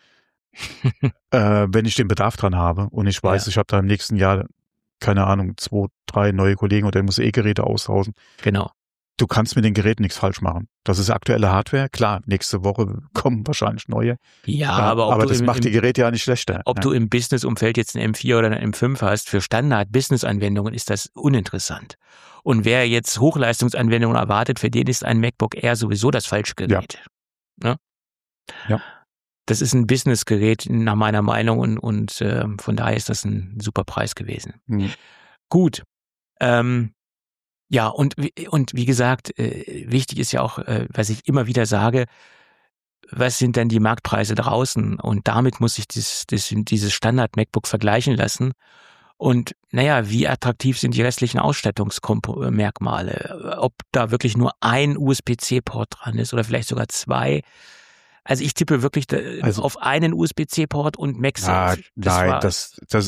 äh, wenn ich den Bedarf dran habe und ich weiß, Ja. ich habe da im nächsten Jahr, keine Ahnung, zwei, drei neue Kollegen oder ich muss eh Geräte austauschen. Genau. Du kannst mit den Geräten nichts falsch machen. Das ist aktuelle Hardware. Klar, nächste Woche kommen wahrscheinlich neue. Ja, Äh, aber, ob aber du das im, macht im, die Geräte ja nicht schlechter. ob ja. du im Business-Umfeld jetzt ein M vier oder ein M fünf hast, für Standard-Business-Anwendungen ist das uninteressant. Und wer jetzt Hochleistungsanwendungen erwartet, für den ist ein MacBook Air sowieso das falsche Gerät. Ne? Ja. Das ist ein Business-Gerät nach meiner Meinung und, und äh, von daher ist das ein super Preis gewesen. Hm. Gut. Ähm, ja, und, wie- und wie gesagt, äh, wichtig ist ja auch, äh, was ich immer wieder sage, was sind denn die Marktpreise draußen? Und damit muss ich das, das, dieses Standard-MacBook vergleichen lassen. Und naja, wie attraktiv sind die restlichen Ausstattungsmerkmale? Ob da wirklich nur ein U S B C-Port dran ist oder vielleicht sogar zwei. Also ich tippe wirklich da, Also- auf einen U S B C-Port und Na, MagSafe. Das nein, war, das, das, also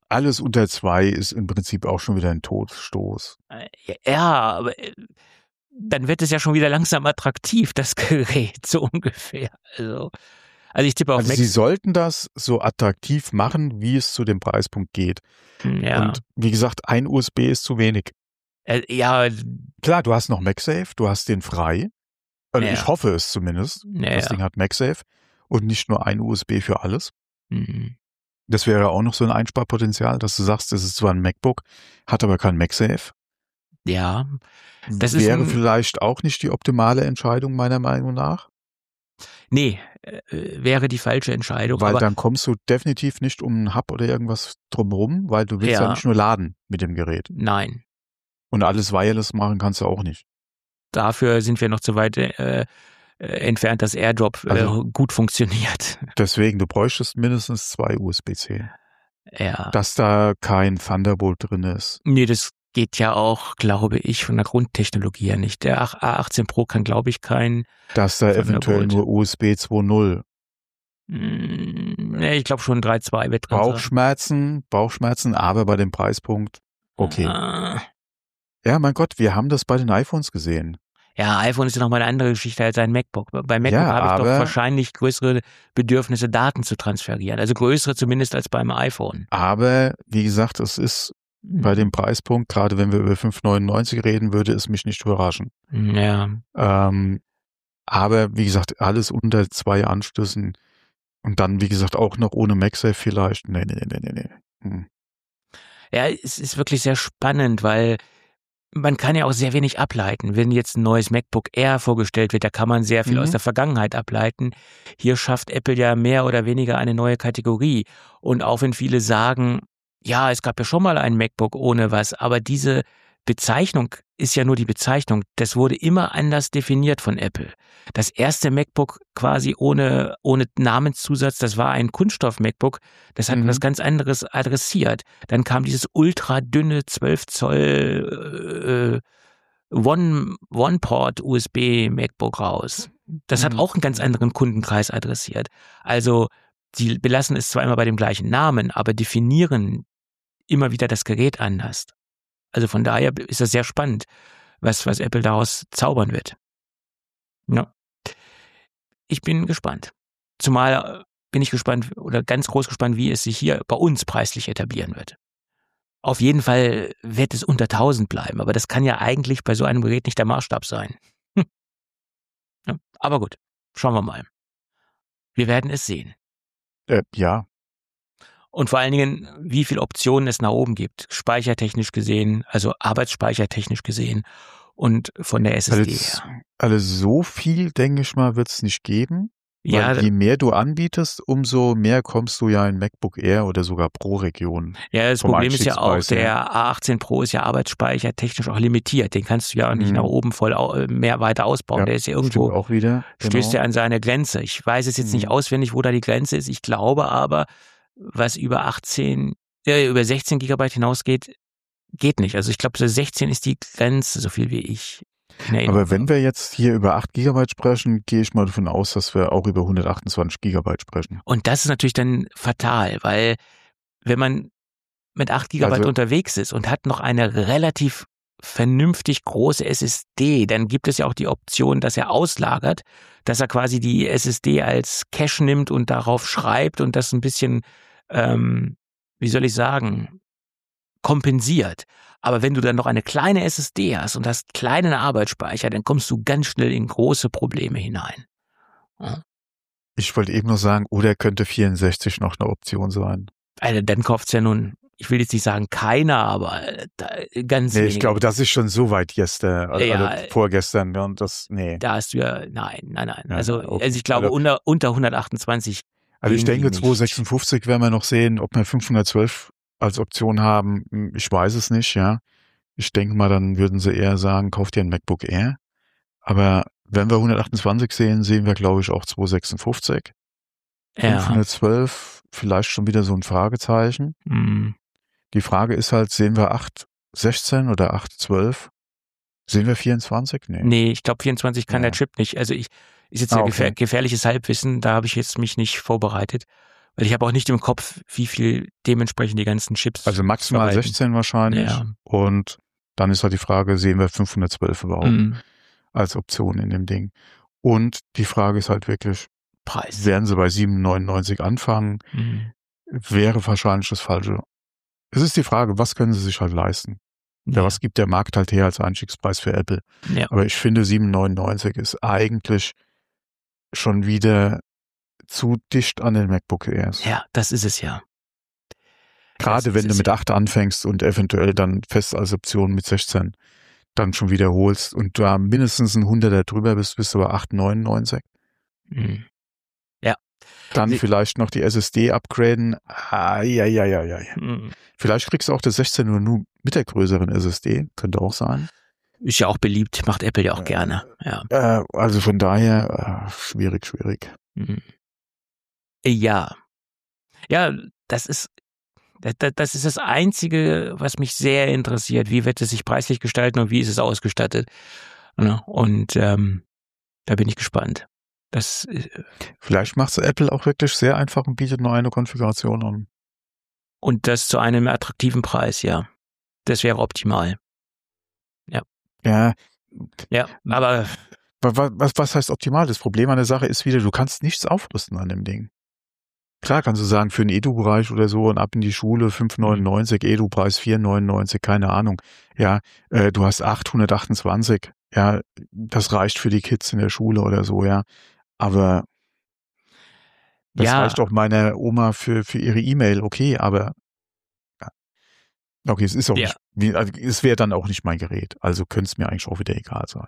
alles unter zwei ist im Prinzip auch schon wieder ein Todstoß. Ja, aber dann wird es ja schon wieder langsam attraktiv, das Gerät, so ungefähr. Also, also ich tippe auf Also Max. sie sollten das so attraktiv machen, wie es zu dem Preispunkt geht. Ja. Und wie gesagt, ein U S B ist zu wenig. Äh, ja. Klar, du hast noch MagSafe, du hast den frei. Also ja. ich hoffe es zumindest. Ja. Das Ding hat MagSafe und nicht nur ein U S B für alles. Mhm. Das wäre auch noch so ein Einsparpotenzial, dass du sagst, das ist zwar ein MacBook, hat aber kein MagSafe. Ja. Das wäre ist ein, vielleicht auch nicht die optimale Entscheidung meiner Meinung nach. Nee, äh, wäre die falsche Entscheidung. Weil aber dann kommst du definitiv nicht um einen Hub oder irgendwas drumherum, weil du willst ja, ja nicht nur laden mit dem Gerät. Nein. Und alles Wireless machen kannst du auch nicht. Dafür sind wir noch zu weit äh, entfernt, dass AirDrop also, äh, gut funktioniert. Deswegen, du bräuchtest mindestens zwei U S B-C. Ja. Dass da kein Thunderbolt drin ist. Nee, das geht ja auch, glaube ich, von der Grundtechnologie her nicht. Der A achtzehn Pro kann, glaube ich, kein Dass da eventuell nur U S B zwei Punkt null. Mm, nee, ich glaube schon drei Punkt zwei wird drin sein. Bauchschmerzen, Bauchschmerzen, aber bei dem Preispunkt okay. Ah. Ja, mein Gott, wir haben das bei den iPhones gesehen. Ja, iPhone ist ja nochmal eine andere Geschichte als ein MacBook. Bei MacBook ja, habe ich aber, doch wahrscheinlich größere Bedürfnisse, Daten zu transferieren. Also größere zumindest als beim iPhone. Aber, wie gesagt, es ist mhm. bei dem Preispunkt, gerade wenn wir über fünf neunundneunzig reden, würde es mich nicht überraschen. Ja. Ähm, aber, wie gesagt, alles unter zwei Anschlüssen und dann, wie gesagt, auch noch ohne MagSafe vielleicht. Nee, nee, nee, nee, nee. Hm. Ja, es ist wirklich sehr spannend, weil man kann ja auch sehr wenig ableiten. Wenn jetzt ein neues MacBook Air vorgestellt wird, da kann man sehr viel mhm. aus der Vergangenheit ableiten. Hier schafft Apple ja mehr oder weniger eine neue Kategorie. Und auch wenn viele sagen, ja, es gab ja schon mal ein MacBook ohne was, aber diese Bezeichnung ist ja nur die Bezeichnung. Das wurde immer anders definiert von Apple. Das erste MacBook quasi ohne, ohne Namenszusatz, das war ein Kunststoff-MacBook. Das hat mhm. was ganz anderes adressiert. Dann kam dieses ultradünne zwölf Zoll äh, One, One-Port-U S B-MacBook raus. Das mhm. hat auch einen ganz anderen Kundenkreis adressiert. Also sie belassen es zwar immer bei dem gleichen Namen, aber definieren immer wieder das Gerät anders. Also von daher ist das sehr spannend, was, was Apple daraus zaubern wird. Ja. Ich bin gespannt. Zumal bin ich gespannt oder ganz groß gespannt, wie es sich hier bei uns preislich etablieren wird. Auf jeden Fall wird es unter tausend bleiben, aber das kann ja eigentlich bei so einem Gerät nicht der Maßstab sein. Hm. Ja, aber gut, schauen wir mal. Wir werden es sehen. Äh, ja. Und vor allen Dingen, wie viele Optionen es nach oben gibt, speichertechnisch gesehen, also arbeitsspeichertechnisch gesehen und von der S S D alles, her. Also so viel, denke ich mal, wird es nicht geben. Ja, weil je mehr du anbietest, umso mehr kommst du ja in MacBook Air oder sogar Pro-Regionen. Ja, das Problem ist ja auch, der A achtzehn Pro ist ja arbeitsspeichertechnisch auch limitiert. Den kannst du ja auch nicht mhm. nach oben voll mehr weiter ausbauen. Ja, der ist ja irgendwo, auch wieder. Stößt genau. ja an seine Grenze. Ich weiß es jetzt mhm. nicht auswendig, wo da die Grenze ist. Ich glaube aber, was über achtzehn, äh, über sechzehn Gigabyte hinausgeht, geht nicht. Also ich glaube, so sechzehn ist die Grenze, so viel wie ich. Aber wenn wir jetzt hier über acht Gigabyte sprechen, gehe ich mal davon aus, dass wir auch über hundertachtundzwanzig Gigabyte sprechen. Und das ist natürlich dann fatal, weil wenn man mit acht Gigabyte also, unterwegs ist und hat noch eine relativ vernünftig große S S D, dann gibt es ja auch die Option, dass er auslagert, dass er quasi die S S D als Cache nimmt und darauf schreibt und das ein bisschen, ähm, wie soll ich sagen, kompensiert. Aber wenn du dann noch eine kleine S S D hast und hast kleinen Arbeitsspeicher, dann kommst du ganz schnell in große Probleme hinein. Ja. Ich wollte eben noch sagen, oder könnte vierundsechzig noch eine Option sein? Also dann kauft's ja nun, ich will jetzt nicht sagen keiner, aber da, ganz Nee, wenige. ich glaube, das ist schon so weit gestern, also, ja, also vorgestern. Und das, nee. Da hast du ja, nein, nein, nein. Ja, also, okay. also ich glaube, also, unter, unter hundertachtundzwanzig. Also ich denke, zweihundertsechsundfünfzig werden wir noch sehen, ob wir fünfhundertzwölf als Option haben. Ich weiß es nicht, ja. Ich denke mal, dann würden sie eher sagen, kauft ihr ein MacBook Air. Aber wenn wir hundertachtundzwanzig sehen, sehen wir, glaube ich, auch zweihundertsechsundfünfzig. Ja. fünfhundertzwölf, vielleicht schon wieder so ein Fragezeichen. Mhm. Die Frage ist halt, sehen wir acht sechzehn oder acht zwölf? Sehen wir vierundzwanzig? Nee. Nee, ich glaube vierundzwanzig kann ja. der Chip nicht. Also ich ist jetzt ah, ja okay. gefähr- gefährliches Halbwissen, da habe ich jetzt mich nicht vorbereitet. Weil ich habe auch nicht im Kopf, wie viel dementsprechend die ganzen Chips. Also maximal verwalten. sechzehn wahrscheinlich. Ja. Und dann ist halt die Frage, sehen wir fünfhundertzwölf überhaupt Mhm. als Option in dem Ding? Und die Frage ist halt wirklich, Preis. werden sie bei sieben neunundneunzig anfangen? Mhm. Wäre wahrscheinlich das Falsche. Es ist die Frage, was können sie sich halt leisten? Ja, Ja. was gibt der Markt halt her als Einstiegspreis für Apple? Ja. Aber ich finde, sieben neunundneunzig ist eigentlich schon wieder zu dicht an den MacBook Airs. Ja, das ist es ja. Gerade das wenn ist du es mit ja. acht anfängst und eventuell dann fest als Option mit sechzehn dann schon wiederholst und da mindestens ein Hunderter drüber bist, bist du bei acht neunundneunzig. Mhm. Dann Sie- vielleicht noch die S S D upgraden. Ah, ja, ja, ja, ja. Mhm. Vielleicht kriegst du auch das sechzehn nur mit der größeren S S D. Könnte auch sein. Ist ja auch beliebt, macht Apple ja auch gerne. Ja. Äh, also von daher, äh, schwierig, schwierig. Mhm. Ja. Ja, das ist, das, das ist das Einzige, was mich sehr interessiert. Wie wird es sich preislich gestalten und wie ist es ausgestattet? Ne? Und ähm, da bin ich gespannt. Das, äh, Vielleicht macht es Apple auch wirklich sehr einfach und bietet nur eine Konfiguration an. und das zu einem attraktiven Preis, ja. Das wäre optimal. Ja, Ja, aber wa- was, was heißt optimal? Das Problem an der Sache ist wieder, du kannst nichts aufrüsten an dem Ding. Klar kannst du sagen, für den Edu-Bereich oder so und ab in die Schule fünf neunundneunzig, Edu-Preis vier neunundneunzig, keine Ahnung. Ja, äh, du hast achthundertachtundzwanzig. Ja, das reicht für die Kids in der Schule oder so, ja. Aber das ja, reicht auch meiner Oma für, für ihre E-Mail, okay, aber ja. Okay, es ist auch Ja. nicht, wie- also es wäre dann auch nicht mein Gerät. Also könnte es mir eigentlich auch wieder egal sein.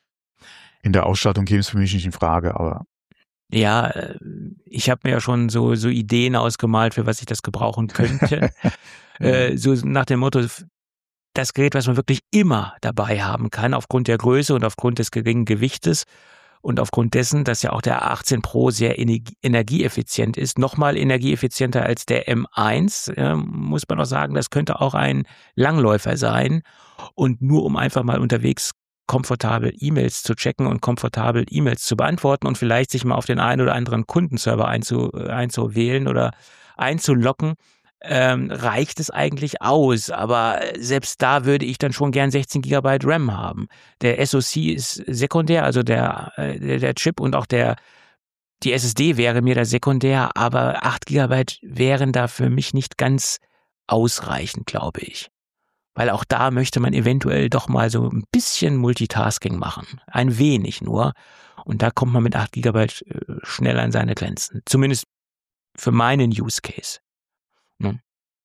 In der Ausstattung käme es für mich nicht in Frage, aber ja, äh, ich habe mir ja schon so, so Ideen ausgemalt, für was ich das gebrauchen könnte. äh, so nach dem Motto, das Gerät, was man wirklich immer dabei haben kann, aufgrund der Größe und aufgrund des geringen Gewichtes und aufgrund dessen, dass ja auch der A achtzehn Pro sehr energie- energieeffizient ist, nochmal energieeffizienter als der M eins, äh, muss man auch sagen, das könnte auch ein Langläufer sein. Und nur um einfach mal unterwegs komfortabel E-Mails zu checken und komfortabel E-Mails zu beantworten und vielleicht sich mal auf den einen oder anderen Kundenserver einzu, einzuwählen oder einzulocken, ähm, reicht es eigentlich aus. Aber selbst da würde ich dann schon gern sechzehn Gigabyte RAM haben. Der S O C ist sekundär, also der, äh, der, der Chip und auch der die S S D wäre mir da sekundär, aber acht Gigabyte wären da für mich nicht ganz ausreichend, glaube ich. Weil auch da möchte man eventuell doch mal so ein bisschen Multitasking machen. Ein wenig nur. Und da kommt man mit acht Gigabyte äh, schnell an seine Grenzen. Zumindest für meinen Use Case. Ne?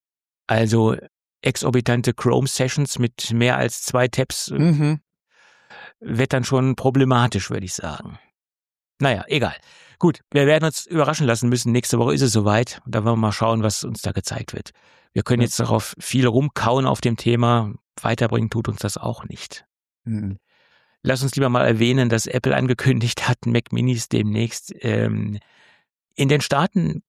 Also exorbitante Chrome-Sessions mit mehr als zwei Tabs äh, mhm. wird dann schon problematisch, würde ich sagen. Naja, egal. Gut, wir werden uns überraschen lassen müssen. Nächste Woche ist es soweit. Und da wollen wir mal schauen, was uns da gezeigt wird. Wir können Ja. jetzt darauf viel rumkauen auf dem Thema. Weiterbringen tut uns das auch nicht. Mhm. Lass uns lieber mal erwähnen, dass Apple angekündigt hat, Mac Minis demnächst ähm, in den Staaten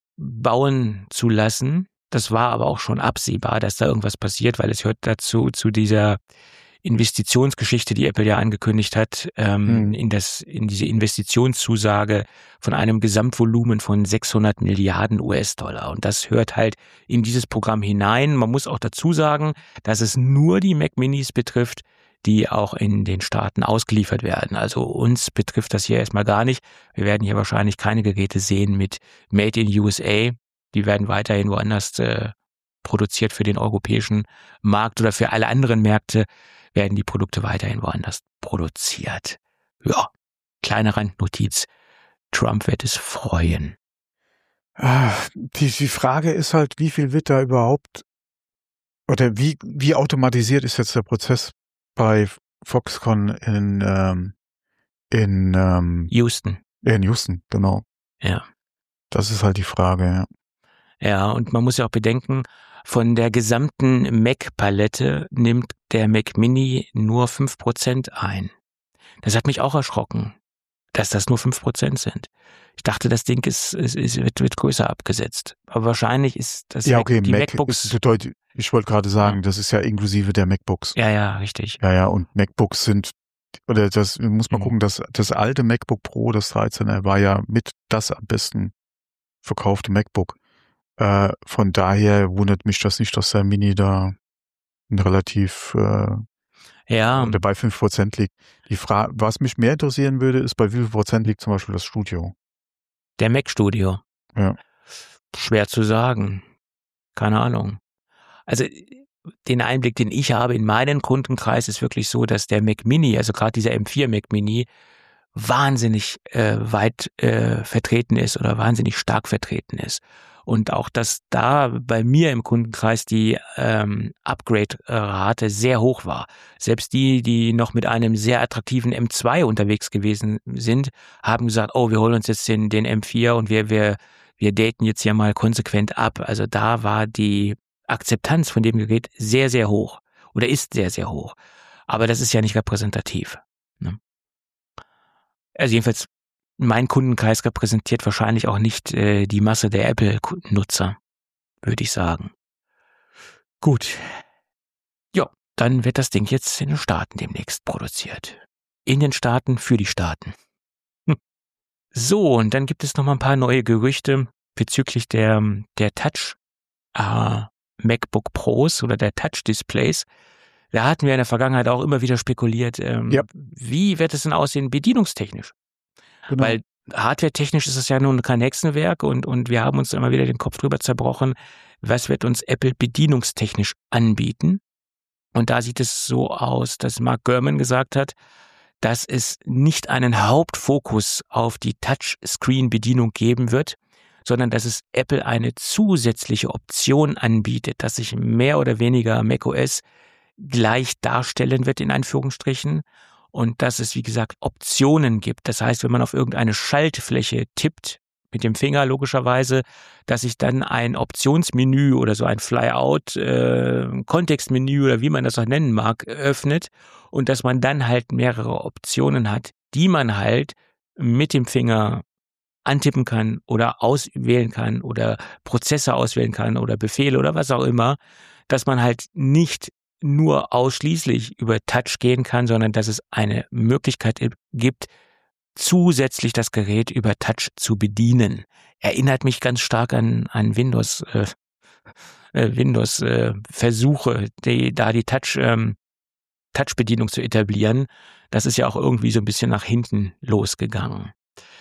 bauen zu lassen. Das war aber auch schon absehbar, dass da irgendwas passiert, weil es hört dazu, zu dieser Investitionsgeschichte, die Apple ja angekündigt hat, ähm, Mhm. in das, in diese Investitionszusage von einem Gesamtvolumen von sechshundert Milliarden U S-Dollar. Und das hört halt in dieses Programm hinein. Man muss auch dazu sagen, dass es nur die Mac Minis betrifft, die auch in den Staaten ausgeliefert werden. Also uns betrifft das hier erstmal gar nicht. Wir werden hier wahrscheinlich keine Geräte sehen mit Made in U S A. Die werden weiterhin woanders äh, produziert für den europäischen Markt oder für alle anderen Märkte werden die Produkte weiterhin woanders produziert. Ja, kleine Randnotiz. Trump wird es freuen. Ah, Die, die Frage ist halt, wie viel wird da überhaupt oder wie, wie automatisiert ist jetzt der Prozess bei Foxconn in, ähm, in, ähm, Houston. in Houston, genau. Ja. Das ist halt die Frage, ja. Ja, und man muss ja auch bedenken, von der gesamten Mac-Palette nimmt der Mac Mini nur fünf Prozent ein. Das hat mich auch erschrocken, dass das nur fünf Prozent sind. Ich dachte, das Ding ist, ist, ist wird, wird größer abgesetzt. Aber wahrscheinlich ist das Ja, Mac, okay, die Mac MacBooks. ist deutlich, ich wollte gerade sagen, Ja. das ist ja inklusive der MacBooks. Ja, ja, richtig. Ja, ja, und MacBooks sind, oder das muss man Mhm. gucken, das, das alte MacBook Pro, das dreizehner, war ja mit das am besten verkaufte MacBook. Äh, von daher wundert mich das nicht, dass der Mini da ein relativ äh, Ja, oder bei fünf Prozent liegt. Die Frage, was mich mehr interessieren würde, ist, bei wie viel Prozent liegt zum Beispiel das Studio? der Mac Studio. Ja. Schwer zu sagen. Keine Ahnung. Also den Einblick, den ich habe in meinen Kundenkreis, ist wirklich so, dass der Mac Mini, also gerade dieser M vier Mac Mini, wahnsinnig äh, weit äh, vertreten ist oder wahnsinnig stark vertreten ist. Und auch, dass da bei mir im Kundenkreis die ähm, Upgrade-Rate sehr hoch war. Selbst die, die noch mit einem sehr attraktiven M zwei unterwegs gewesen sind, haben gesagt, oh, wir holen uns jetzt den, den M vier und wir, wir, wir daten jetzt hier mal konsequent ab. Also da war die Akzeptanz von dem Gerät sehr, sehr hoch oder ist sehr, sehr hoch. Aber das ist ja nicht repräsentativ. Ne? Also jedenfalls, mein Kundenkreis repräsentiert wahrscheinlich auch nicht äh, die Masse der Apple-Nutzer, würde ich sagen. Gut. Ja, dann wird das Ding jetzt in den Staaten demnächst produziert. In den Staaten für die Staaten. Hm. So, und dann gibt es noch mal ein paar neue Gerüchte bezüglich der, der Touch äh, MacBook Pros oder der Touch-Displays. Da hatten wir in der Vergangenheit auch immer wieder spekuliert, ähm, Ja. wie wird es denn aussehen bedienungstechnisch? Genau. Weil hardware-technisch ist es ja nun kein Hexenwerk und, und wir haben uns immer wieder den Kopf drüber zerbrochen, was wird uns Apple bedienungstechnisch anbieten? Und da sieht es so aus, dass Mark Gurman gesagt hat, dass es nicht einen Hauptfokus auf die Touchscreen-Bedienung geben wird, sondern dass es Apple eine zusätzliche Option anbietet, dass sich mehr oder weniger macOS gleich darstellen wird, in Anführungsstrichen, und dass es, wie gesagt, Optionen gibt. Das heißt, wenn man auf irgendeine Schaltfläche tippt, mit dem Finger logischerweise, dass sich dann ein Optionsmenü oder so ein Flyout, äh, Kontextmenü oder wie man das auch nennen mag, öffnet und dass man dann halt mehrere Optionen hat, die man halt mit dem Finger antippen kann oder auswählen kann oder Prozesse auswählen kann oder Befehle oder was auch immer, dass man halt nicht nur ausschließlich über Touch gehen kann, sondern dass es eine Möglichkeit gibt, zusätzlich das Gerät über Touch zu bedienen. Erinnert mich ganz stark an, an Windows, äh, äh, Windows äh, Versuche, die, da die Touch, ähm, Touch-Bedienung zu etablieren. Das ist ja auch irgendwie so ein bisschen nach hinten losgegangen.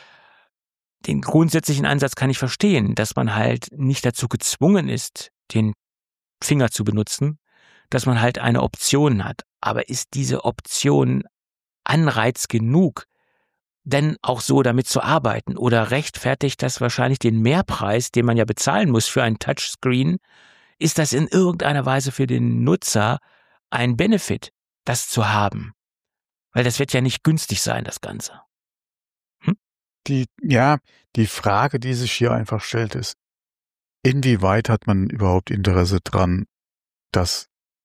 Den grundsätzlichen Ansatz kann ich verstehen, dass man halt nicht dazu gezwungen ist, den Finger zu benutzen, dass man halt eine Option hat. Aber ist diese Option Anreiz genug, denn auch so damit zu arbeiten? Oder rechtfertigt das wahrscheinlich den Mehrpreis, den man ja bezahlen muss für ein Touchscreen? Ist das in irgendeiner Weise für den Nutzer ein Benefit, das zu haben? Weil das wird ja nicht günstig sein, das Ganze. Hm? Die, ja, die Frage, die sich hier einfach stellt, ist, inwieweit hat man überhaupt Interesse dran, das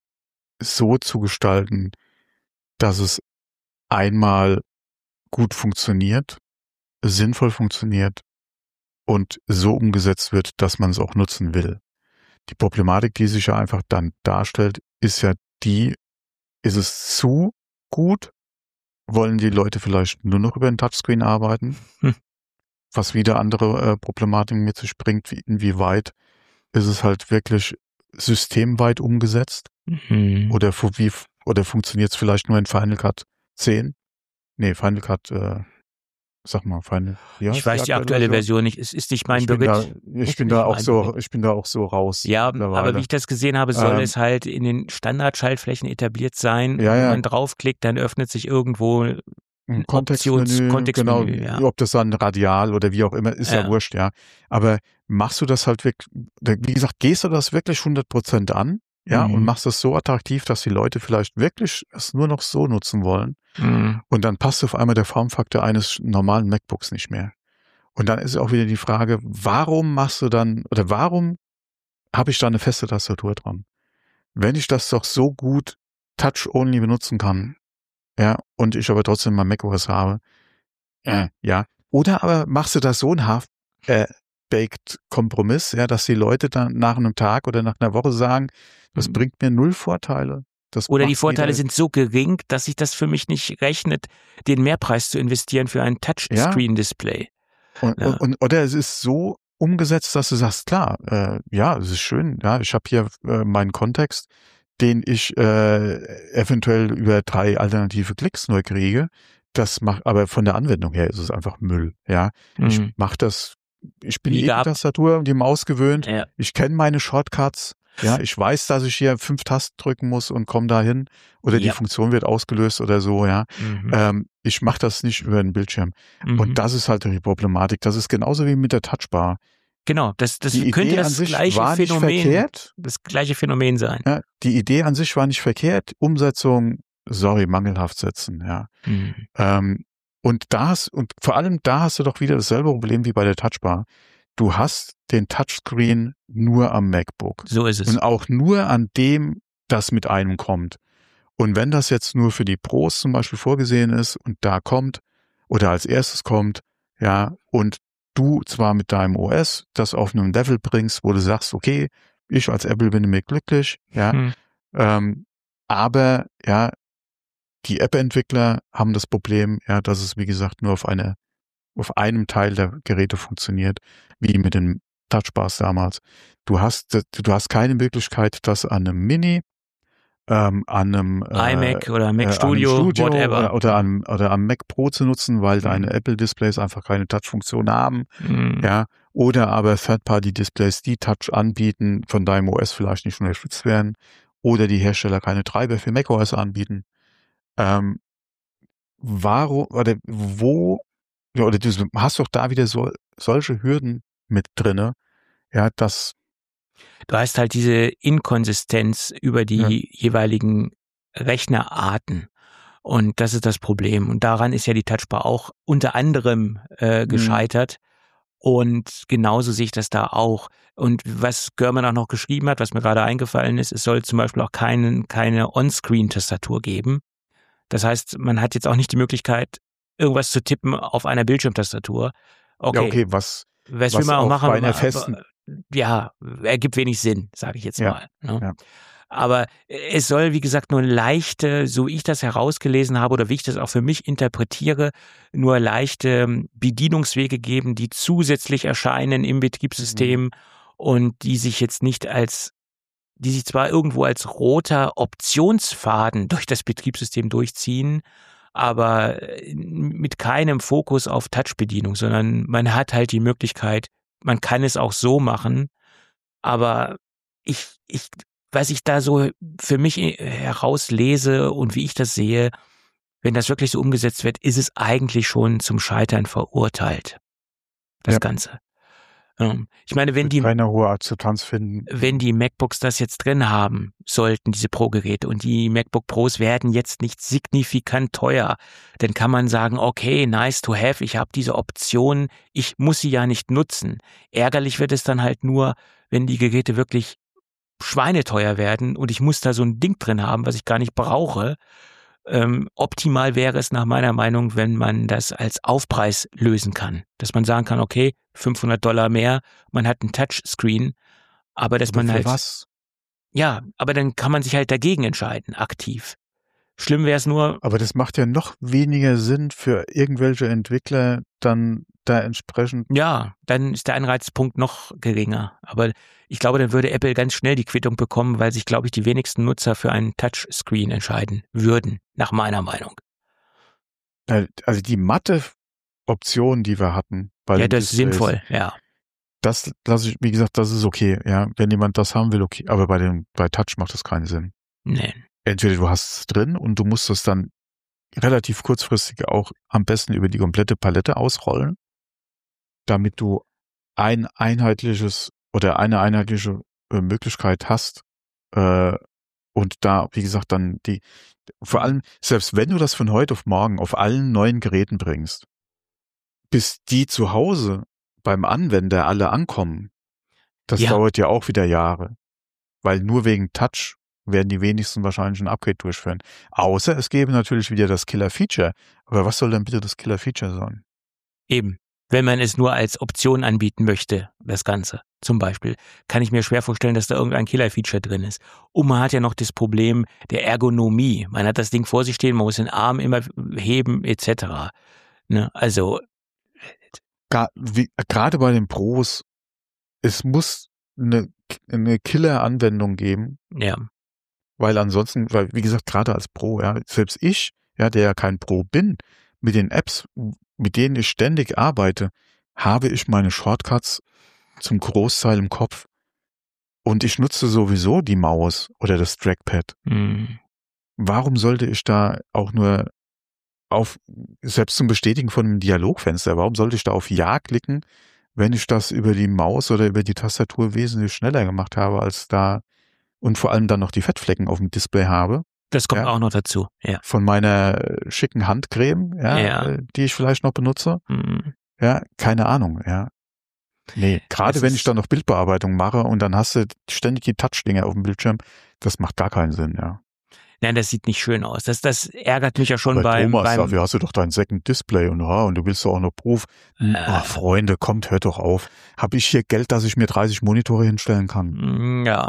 so zu gestalten, dass es einmal gut funktioniert, sinnvoll funktioniert und so umgesetzt wird, dass man es auch nutzen will. Die Problematik, die sich ja einfach dann darstellt, ist ja die, ist es zu gut? Wollen die Leute vielleicht nur noch über den Touchscreen arbeiten? Hm. Was wieder andere äh, Problematiken mit sich bringt, wie, inwieweit ist es halt wirklich systemweit umgesetzt? Mhm. Oder, wie, oder funktioniert es vielleicht nur in Final Cut zehn? Nee, Final Cut, äh, sag mal, Final. Ja, ich weiß die aktuelle Version nicht. Es ist nicht mein ich bin Bericht. Da, ich bin da auch so, Bericht. ich bin da auch so raus. Ja, aber wie ich das gesehen habe, soll ähm, es halt in den Standardschaltflächen etabliert sein. Ja, ja. Wenn man draufklickt, dann öffnet sich irgendwo ein, ein Kontextmenü, Kontextmenü, genau, ja. Ob das dann radial oder wie auch immer, ist ja, ja wurscht, ja. Aber machst du das halt wirklich, wie gesagt, gehst du das wirklich hundert Prozent an? Ja, mhm. und machst es so attraktiv, dass die Leute vielleicht wirklich es nur noch so nutzen wollen. Mhm. Und dann passt auf einmal der Formfaktor eines normalen MacBooks nicht mehr. Und dann ist auch wieder die Frage, warum machst du dann, oder warum habe ich da eine feste Tastatur dran? Wenn ich das doch so gut Touch-only benutzen kann, ja, und ich aber trotzdem mal macOS habe, äh, ja. Oder aber machst du das so ein half, äh, baked Kompromiss, ja, dass die Leute dann nach einem Tag oder nach einer Woche sagen, das bringt mir null Vorteile. Das oder die Vorteile sind so gering, dass sich das für mich nicht rechnet, den Mehrpreis zu investieren für ein Touchscreen-Display. Ja. Und, ja. und, und, oder es ist so umgesetzt, dass du sagst, klar, äh, ja, es ist schön, ja, ich habe hier äh, meinen Kontext, den ich äh, eventuell über drei alternative Klicks neu kriege. Das macht, aber von der Anwendung her ist es einfach Müll, ja. Mhm. Ich mache das, ich bin Wie eh die gehabt. Tastatur und die Maus gewöhnt. Ja. Ich kenne meine Shortcuts. Ja, ich weiß, dass ich hier fünf Tasten drücken muss und komme da hin. Oder die Ja. Funktion wird ausgelöst oder so, ja. Mhm. Ähm, ich mache das nicht über den Bildschirm. Mhm. Und das ist halt die Problematik. Das ist genauso wie mit der Touchbar. Genau, das, das Die könnte Idee an das sich gleiche war nicht Phänomen, verkehrt. das gleiche Phänomen sein. Ja, die Idee an sich war nicht verkehrt. Umsetzung, sorry, mangelhaft setzen, ja. Mhm. Ähm, und da hast, und vor allem da hast du doch wieder dasselbe Problem wie bei der Touchbar. Du hast den Touchscreen nur am MacBook. So ist es. Und auch nur an dem, das mit einem kommt. Und wenn das jetzt nur für die Pros zum Beispiel vorgesehen ist und da kommt oder als erstes kommt, ja, und du zwar mit deinem O S das auf einem Level bringst, wo du sagst, okay, ich als Apple bin damit glücklich, ja, Hm. ähm, aber ja, die App-Entwickler haben das Problem, ja, dass es wie gesagt nur auf eine, auf einem Teil der Geräte funktioniert, wie mit den Touchbars damals. Du hast, du hast keine Möglichkeit, das an einem Mini, ähm, an einem äh, iMac oder Mac äh, Studio, an einem Studio whatever. oder, oder, am, oder am Mac Pro zu nutzen, weil Mhm. deine Apple-Displays einfach keine Touch-Funktion haben, Mhm. ja, oder aber Third-Party-Displays, die Touch anbieten, von deinem O S vielleicht nicht unterstützt werden, oder die Hersteller keine Treiber für macOS anbieten. Ähm, warum, oder wo, ja, oder du hast doch da wieder so, solche Hürden mit drinne, ja, dass Du hast halt diese Inkonsistenz über die jeweiligen Rechnerarten. Und das ist das Problem. Und daran ist ja die Touchbar auch unter anderem äh, gescheitert. Und genauso sehe ich das da auch. Und was Görman auch noch geschrieben hat, was mir gerade eingefallen ist, es soll zum Beispiel auch keinen, keine On-Screen-Tastatur geben. Das heißt, man hat jetzt auch nicht die Möglichkeit, irgendwas zu tippen auf einer Bildschirmtastatur. Okay, ja, okay, was, was, was will man auch auch machen? bei einer aber- festen, Ja, ergibt wenig Sinn, sage ich jetzt Ja, mal. Ne? ja. Aber es soll, wie gesagt, nur leichte, so ich das herausgelesen habe oder wie ich das auch für mich interpretiere, nur leichte Bedienungswege geben, die zusätzlich erscheinen im Betriebssystem Mhm. und die sich jetzt nicht als, die sich zwar irgendwo als roter Optionsfaden durch das Betriebssystem durchziehen, aber mit keinem Fokus auf Touch-Bedienung, sondern man hat halt die Möglichkeit, man kann es auch so machen, aber ich, ich, was ich da so für mich herauslese und wie ich das sehe, wenn das wirklich so umgesetzt wird, ist es eigentlich schon zum Scheitern verurteilt. Das Ja. Ganze. Ähm, Ich meine, wenn Wird die, keine hohe Akzeptanz finden. wenn die MacBooks das jetzt drin haben sollten, diese Pro-Geräte, und die MacBook Pros werden jetzt nicht signifikant teuer, dann kann man sagen, okay, nice to have, ich habe diese Option, ich muss sie ja nicht nutzen. Ärgerlich wird es dann halt nur, wenn die Geräte wirklich schweineteuer werden und ich muss da so ein Ding drin haben, was ich gar nicht brauche. Ähm, optimal wäre es nach meiner Meinung, wenn man das als Aufpreis lösen kann. Dass man sagen kann, okay, fünfhundert Dollar mehr, man hat einen Touchscreen, aber dass Oder man für halt, was? ja, aber dann kann man sich halt dagegen entscheiden, aktiv. Schlimm wäre es nur, Aber das macht ja noch weniger Sinn für irgendwelche Entwickler, dann da entsprechend. ja, dann ist der Anreizpunkt noch geringer. Aber ich glaube, dann würde Apple ganz schnell die Quittung bekommen, weil sich, glaube ich, die wenigsten Nutzer für einen Touchscreen entscheiden würden, nach meiner Meinung. Also die Mathe-Option, die wir hatten, bei Ja, den das ist Displays, sinnvoll, ja. Das lasse ich, wie gesagt, das ist okay, ja. Wenn jemand das haben will, okay. Aber bei dem, bei Touch macht das keinen Sinn. Nee. Entweder du hast es drin und du musst es dann relativ kurzfristig auch am besten über die komplette Palette ausrollen, damit du ein einheitliches oder eine einheitliche äh, Möglichkeit hast, äh, und da, wie gesagt, dann die, vor allem, selbst wenn du das von heute auf morgen auf allen neuen Geräten bringst, bis die zu Hause beim Anwender alle ankommen, das Ja. dauert ja auch wieder Jahre. Weil nur wegen Touch werden die wenigsten wahrscheinlich ein Upgrade durchführen. Außer es gäbe natürlich wieder das Killer-Feature. Aber was soll denn bitte das Killer-Feature sein? Eben. Wenn man es nur als Option anbieten möchte, das Ganze zum Beispiel, kann ich mir schwer vorstellen, dass da irgendein Killer-Feature drin ist. Und man hat ja noch das Problem der Ergonomie. Man hat das Ding vor sich stehen, man muss den Arm immer heben et cetera. Ne? Also Gar- wie- Gerade bei den Pros es muss eine, eine Killer-Anwendung geben. Ja. Weil ansonsten, weil wie gesagt, gerade als Pro, ja, selbst ich, ja, der ja kein Pro bin, mit den Apps, mit denen ich ständig arbeite, habe ich meine Shortcuts zum Großteil im Kopf. Und ich nutze sowieso die Maus oder das Trackpad. Mhm. Warum sollte ich da auch nur auf, selbst zum Bestätigen von einem Dialogfenster, warum sollte ich da auf Ja klicken, wenn ich das über die Maus oder über die Tastatur wesentlich schneller gemacht habe, als da und vor allem dann noch die Fettflecken auf dem Display habe. Das kommt ja, auch noch dazu, ja. Von meiner schicken Handcreme, ja, ja. die ich vielleicht noch benutze. Mhm. Ja, keine Ahnung, ja. Nee, gerade wenn ich dann noch Bildbearbeitung mache und dann hast du ständig die Touch-Dinger auf dem Bildschirm, das macht gar keinen Sinn, ja. Nein, das sieht nicht schön aus. Das, das ärgert mich ja schon Aber beim... Thomas, beim dafür hast du doch dein Second Display und, ja, und du willst doch auch noch Beruf. Äh, oh, Freunde, kommt, hört doch auf. Habe ich hier Geld, dass ich mir dreißig Monitore hinstellen kann? Ja,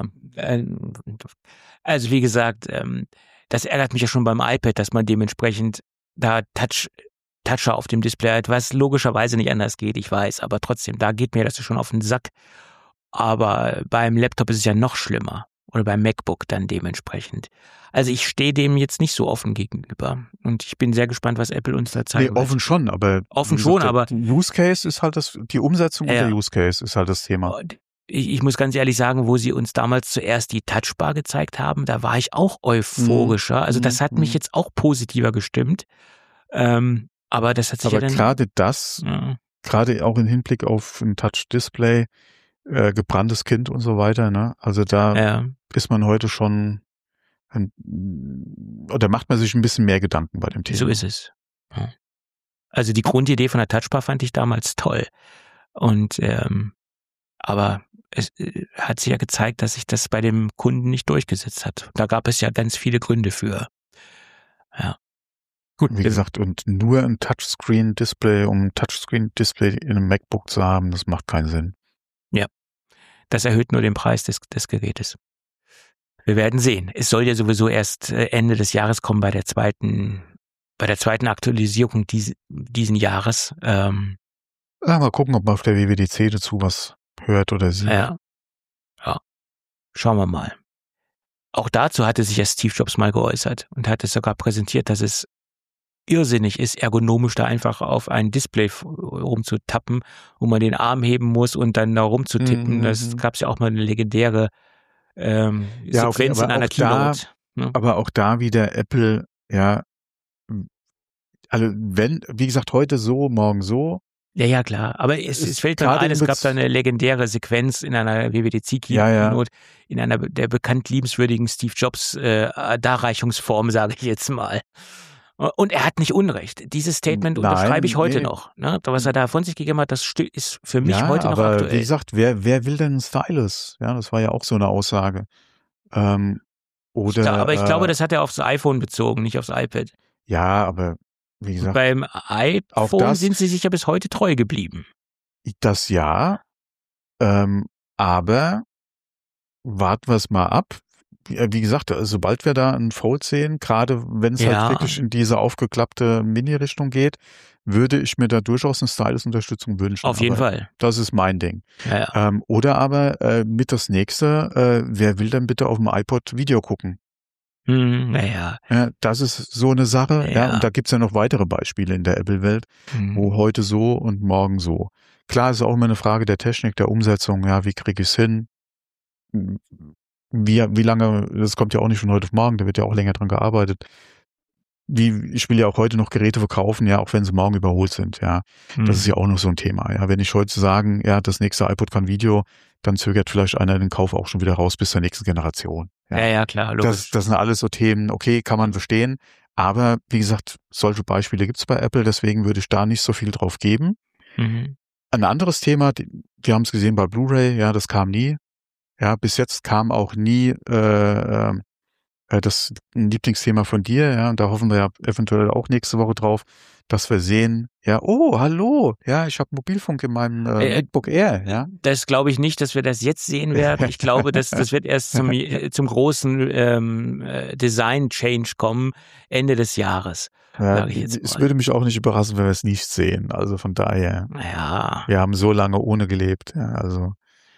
also wie gesagt, das ärgert mich ja schon beim iPad, dass man dementsprechend da Touch, Toucher auf dem Display hat, was logischerweise nicht anders geht, ich weiß, aber trotzdem, da geht mir das schon auf den Sack. Aber beim Laptop ist es ja noch schlimmer. Oder beim MacBook dann dementsprechend. Also ich stehe dem jetzt nicht so offen gegenüber. Und ich bin sehr gespannt, was Apple uns da zeigen Nee, offen wird. schon, aber offen schon, der, aber der Use Case ist halt das, die Umsetzung ja. und der Use Case ist halt das Thema. Ich, ich muss ganz ehrlich sagen, wo sie uns damals zuerst die Touchbar gezeigt haben, da war ich auch euphorischer. Also das hat mich jetzt auch positiver gestimmt. Ähm, aber das hat sich aber ja dann... gerade das, ja. gerade auch im Hinblick auf ein Touch-Display, äh, gebranntes Kind und so weiter, ne? Also da ja. ist man heute schon, ein, oder macht man sich ein bisschen mehr Gedanken bei dem Thema. So ist es. Ja. Also die Grundidee von der Touchbar fand ich damals toll. Und ähm, aber es äh, hat sich ja gezeigt, dass sich das bei dem Kunden nicht durchgesetzt hat. Da gab es ja ganz viele Gründe für. Ja. Gut. Wie gesagt, und nur ein Touchscreen-Display, um ein Touchscreen-Display in einem MacBook zu haben, das macht keinen Sinn. Ja. Das erhöht nur den Preis des, des Gerätes. Wir werden sehen. Es soll ja sowieso erst Ende des Jahres kommen bei der zweiten, bei der zweiten Aktualisierung dies, diesen Jahres. Ähm, ja, mal gucken, ob man auf der W W D C dazu was hört oder sieht. Ja. Ja. Schauen wir mal. Auch dazu hatte sich ja Steve Jobs mal geäußert und hat es sogar präsentiert, dass es irrsinnig ist, ergonomisch da einfach auf ein Display rumzutappen, wo man den Arm heben muss und dann da rumzutippen. Mhm. Das gab es ja auch mal eine legendäre ähm, ja, Sequenz okay, in einer Keynote. Da, ne? Aber auch da wieder Apple, ja, also wenn, wie gesagt, heute so, morgen so. Ja, ja, klar. Aber es, es fällt mir ein, es gab da eine legendäre Sequenz in einer W W D C-Keynote, ja, ja. in einer der bekannt liebenswürdigen Steve Jobs äh, Darreichungsform, sage ich jetzt mal. Und er hat nicht Unrecht. Dieses Statement Nein, unterschreibe ich heute nee. noch. Ne? Was er da von sich gegeben hat, das ist für mich ja, heute noch aber aktuell. Wie gesagt, wer, wer will denn einen Stylus? Ja, das war ja auch so eine Aussage. Ähm, oder, ich glaub, aber ich äh, glaube, das hat er aufs iPhone bezogen, nicht aufs iPad. Ja, aber wie gesagt. Beim iPhone das, sind sie sich ja bis heute treu geblieben. Das ja, ähm, aber warten wir es mal ab. Wie gesagt, sobald wir da einen Fold sehen, gerade wenn es ja. halt wirklich in diese aufgeklappte Mini-Richtung geht, würde ich mir da durchaus eine Stylus-Unterstützung wünschen. Auf jeden aber Fall. Das ist mein Ding. Ja, ja. Ähm, oder aber äh, mit das nächste, äh, wer will denn bitte auf dem iPod Video gucken? Hm, naja. Ja, das ist so eine Sache. Ja. ja und da gibt's ja noch weitere Beispiele in der Apple-Welt, hm. wo heute so und morgen so. Klar, ist auch immer eine Frage der Technik, der Umsetzung. Ja, wie kriege ich es hin? Wie, wie lange, das kommt ja auch nicht von heute auf morgen, da wird ja auch länger dran gearbeitet. Wie, ich will ja auch heute noch Geräte verkaufen, ja, auch wenn sie morgen überholt sind, ja. Hm. Das ist ja auch noch so ein Thema, ja. Wenn ich heute sagen, ja, das nächste iPod kann Video, dann zögert vielleicht einer den Kauf auch schon wieder raus bis zur nächsten Generation. Ja, ja, ja klar, logisch. Das, das sind alles so Themen, okay, kann man verstehen, aber wie gesagt, solche Beispiele gibt's bei Apple, deswegen würde ich da nicht so viel drauf geben. Mhm. Ein anderes Thema, wir haben es gesehen bei Blu-ray, ja, das kam nie. Ja, bis jetzt kam auch nie äh, äh, das ein Lieblingsthema von dir, ja, und da hoffen wir ja eventuell auch nächste Woche drauf, dass wir sehen, ja, oh, hallo, ja, ich habe Mobilfunk in meinem äh, äh, MacBook Air, ja. Das glaube ich nicht, dass wir das jetzt sehen werden. Ich glaube, dass das wird erst zum zum großen ähm, Design-Change kommen, Ende des Jahres. Ja, es würde mich auch nicht überraschen, wenn wir es nicht sehen. Also von daher, ja. wir haben so lange ohne gelebt, ja, also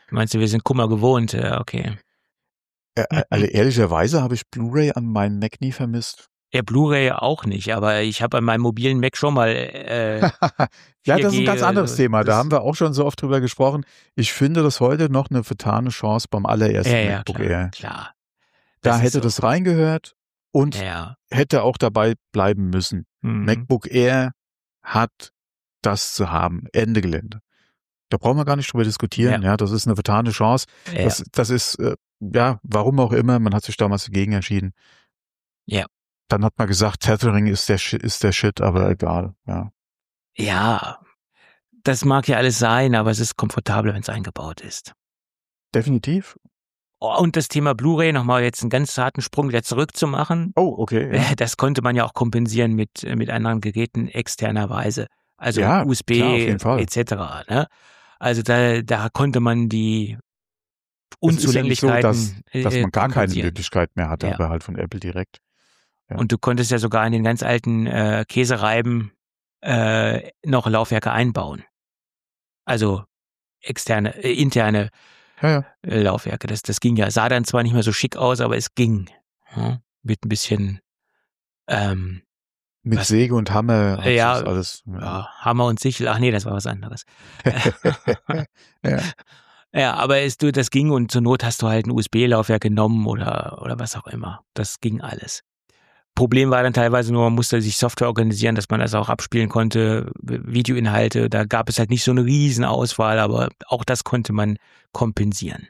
Meinst du, wir sind Kummer gewohnt? Ja, okay. Äh, also ehrlicherweise habe ich Blu-ray an meinem Mac nie vermisst. Ja, Blu-ray auch nicht, aber ich habe an meinem mobilen Mac schon mal äh, ja, das ist ein ganz anderes äh, Thema. Da das- haben wir auch schon so oft drüber gesprochen. Ich finde das heute noch eine vertane Chance beim allerersten ja, ja, MacBook klar, Air. klar. Da Das ist hätte so. das reingehört und Ja. hätte auch dabei bleiben müssen. Mhm. MacBook Air hat das zu haben. Ende Gelände. Da brauchen wir gar nicht drüber diskutieren. Ja, das ist eine vertane Chance. Ja. Das, das ist, äh, ja, warum auch immer, man hat sich damals dagegen entschieden. Ja. Dann hat man gesagt, Tethering ist der, Shit- ist der Shit, aber egal. Ja. Ja, das mag ja alles sein, aber es ist komfortabler, wenn es eingebaut ist. Definitiv. Oh, und das Thema Blu-ray, nochmal jetzt einen ganz harten Sprung wieder zurückzumachen, Oh, okay. Ja. äh, das konnte man ja auch kompensieren mit, äh, mit anderen Geräten externerweise. Also Ja, U S B klar, auf jeden Fall. et cetera. Ne? Also da, da konnte man die Es ist ja nicht so, Unzulänglichkeiten dass, dass äh, man gar keine kompensieren. Möglichkeit mehr hatte, Ja. aber halt von Apple direkt. Ja. Und du konntest ja sogar in den ganz alten äh, Käsereiben äh, noch Laufwerke einbauen. Also externe, äh, interne Ja, ja. äh, Laufwerke. Das, das ging ja. Sah dann zwar nicht mehr so schick aus, aber es ging. Ja? Mit ein bisschen ähm, Mit Was- Säge und Hammer hat Ja, das alles. ja, Hammer und Sichel. Ach nee, das war was anderes. ja. Ja, aber es, du, das ging und zur Not hast du halt ein U S B-Laufwerk genommen oder, oder was auch immer. Das ging alles. Problem war dann teilweise nur, man musste sich Software organisieren, dass man das auch abspielen konnte, Videoinhalte. Da gab es halt nicht so eine riesen Auswahl, aber auch das konnte man kompensieren.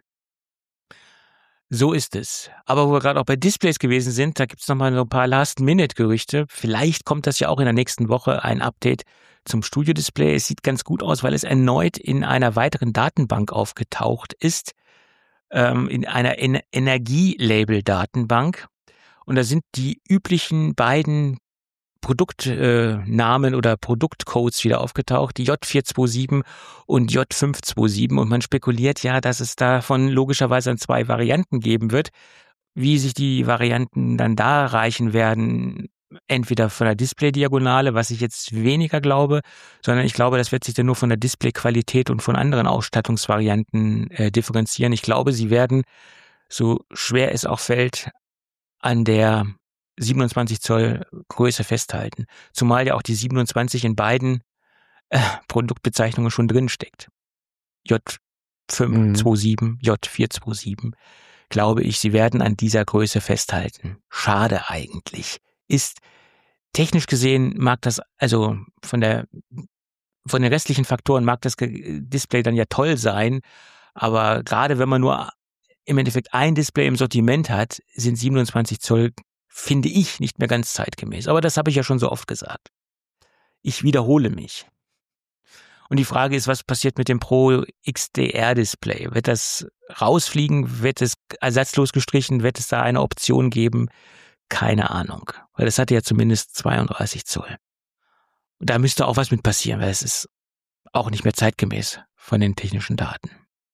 So ist es. Aber wo wir gerade auch bei Displays gewesen sind, da gibt es nochmal so ein paar Last-Minute-Gerüchte. Vielleicht kommt das ja auch in der nächsten Woche ein Update zum Studio-Display. Es sieht ganz gut aus, weil es erneut in einer weiteren Datenbank aufgetaucht ist, ähm, in einer en- Energielabel-Datenbank. Und da sind die üblichen beiden Produktnamen äh, oder Produktcodes wieder aufgetaucht, die J vier zwei sieben und J fünf zwei sieben. Und man spekuliert ja, dass es davon logischerweise dann zwei Varianten geben wird. Wie sich die Varianten dann da erreichen werden, entweder von der Display-Diagonale, was ich jetzt weniger glaube, sondern ich glaube, das wird sich dann nur von der Displayqualität und von anderen Ausstattungsvarianten äh, differenzieren. Ich glaube, sie werden, so schwer es auch fällt, an der siebenundzwanzig Zoll Größe festhalten. Zumal ja auch die siebenundzwanzig in beiden äh, Produktbezeichnungen schon drin steckt. J fünf zwei sieben, J vier zwei sieben. Glaube ich, sie werden an dieser Größe festhalten. Schade eigentlich. Ist technisch gesehen mag das, also von der von den restlichen Faktoren mag das Display dann ja toll sein, aber gerade wenn man nur im Endeffekt ein Display im Sortiment hat, sind siebenundzwanzig Zoll, finde ich, nicht mehr ganz zeitgemäß. Aber das habe ich ja schon so oft gesagt. Ich wiederhole mich. Und die Frage ist, was passiert mit dem Pro X D R-Display? Wird das rausfliegen? Wird es ersatzlos gestrichen? Wird es da eine Option geben? Keine Ahnung. Weil das hatte ja zumindest zweiunddreißig Zoll. Und da müsste auch was mit passieren, weil es ist auch nicht mehr zeitgemäß von den technischen Daten.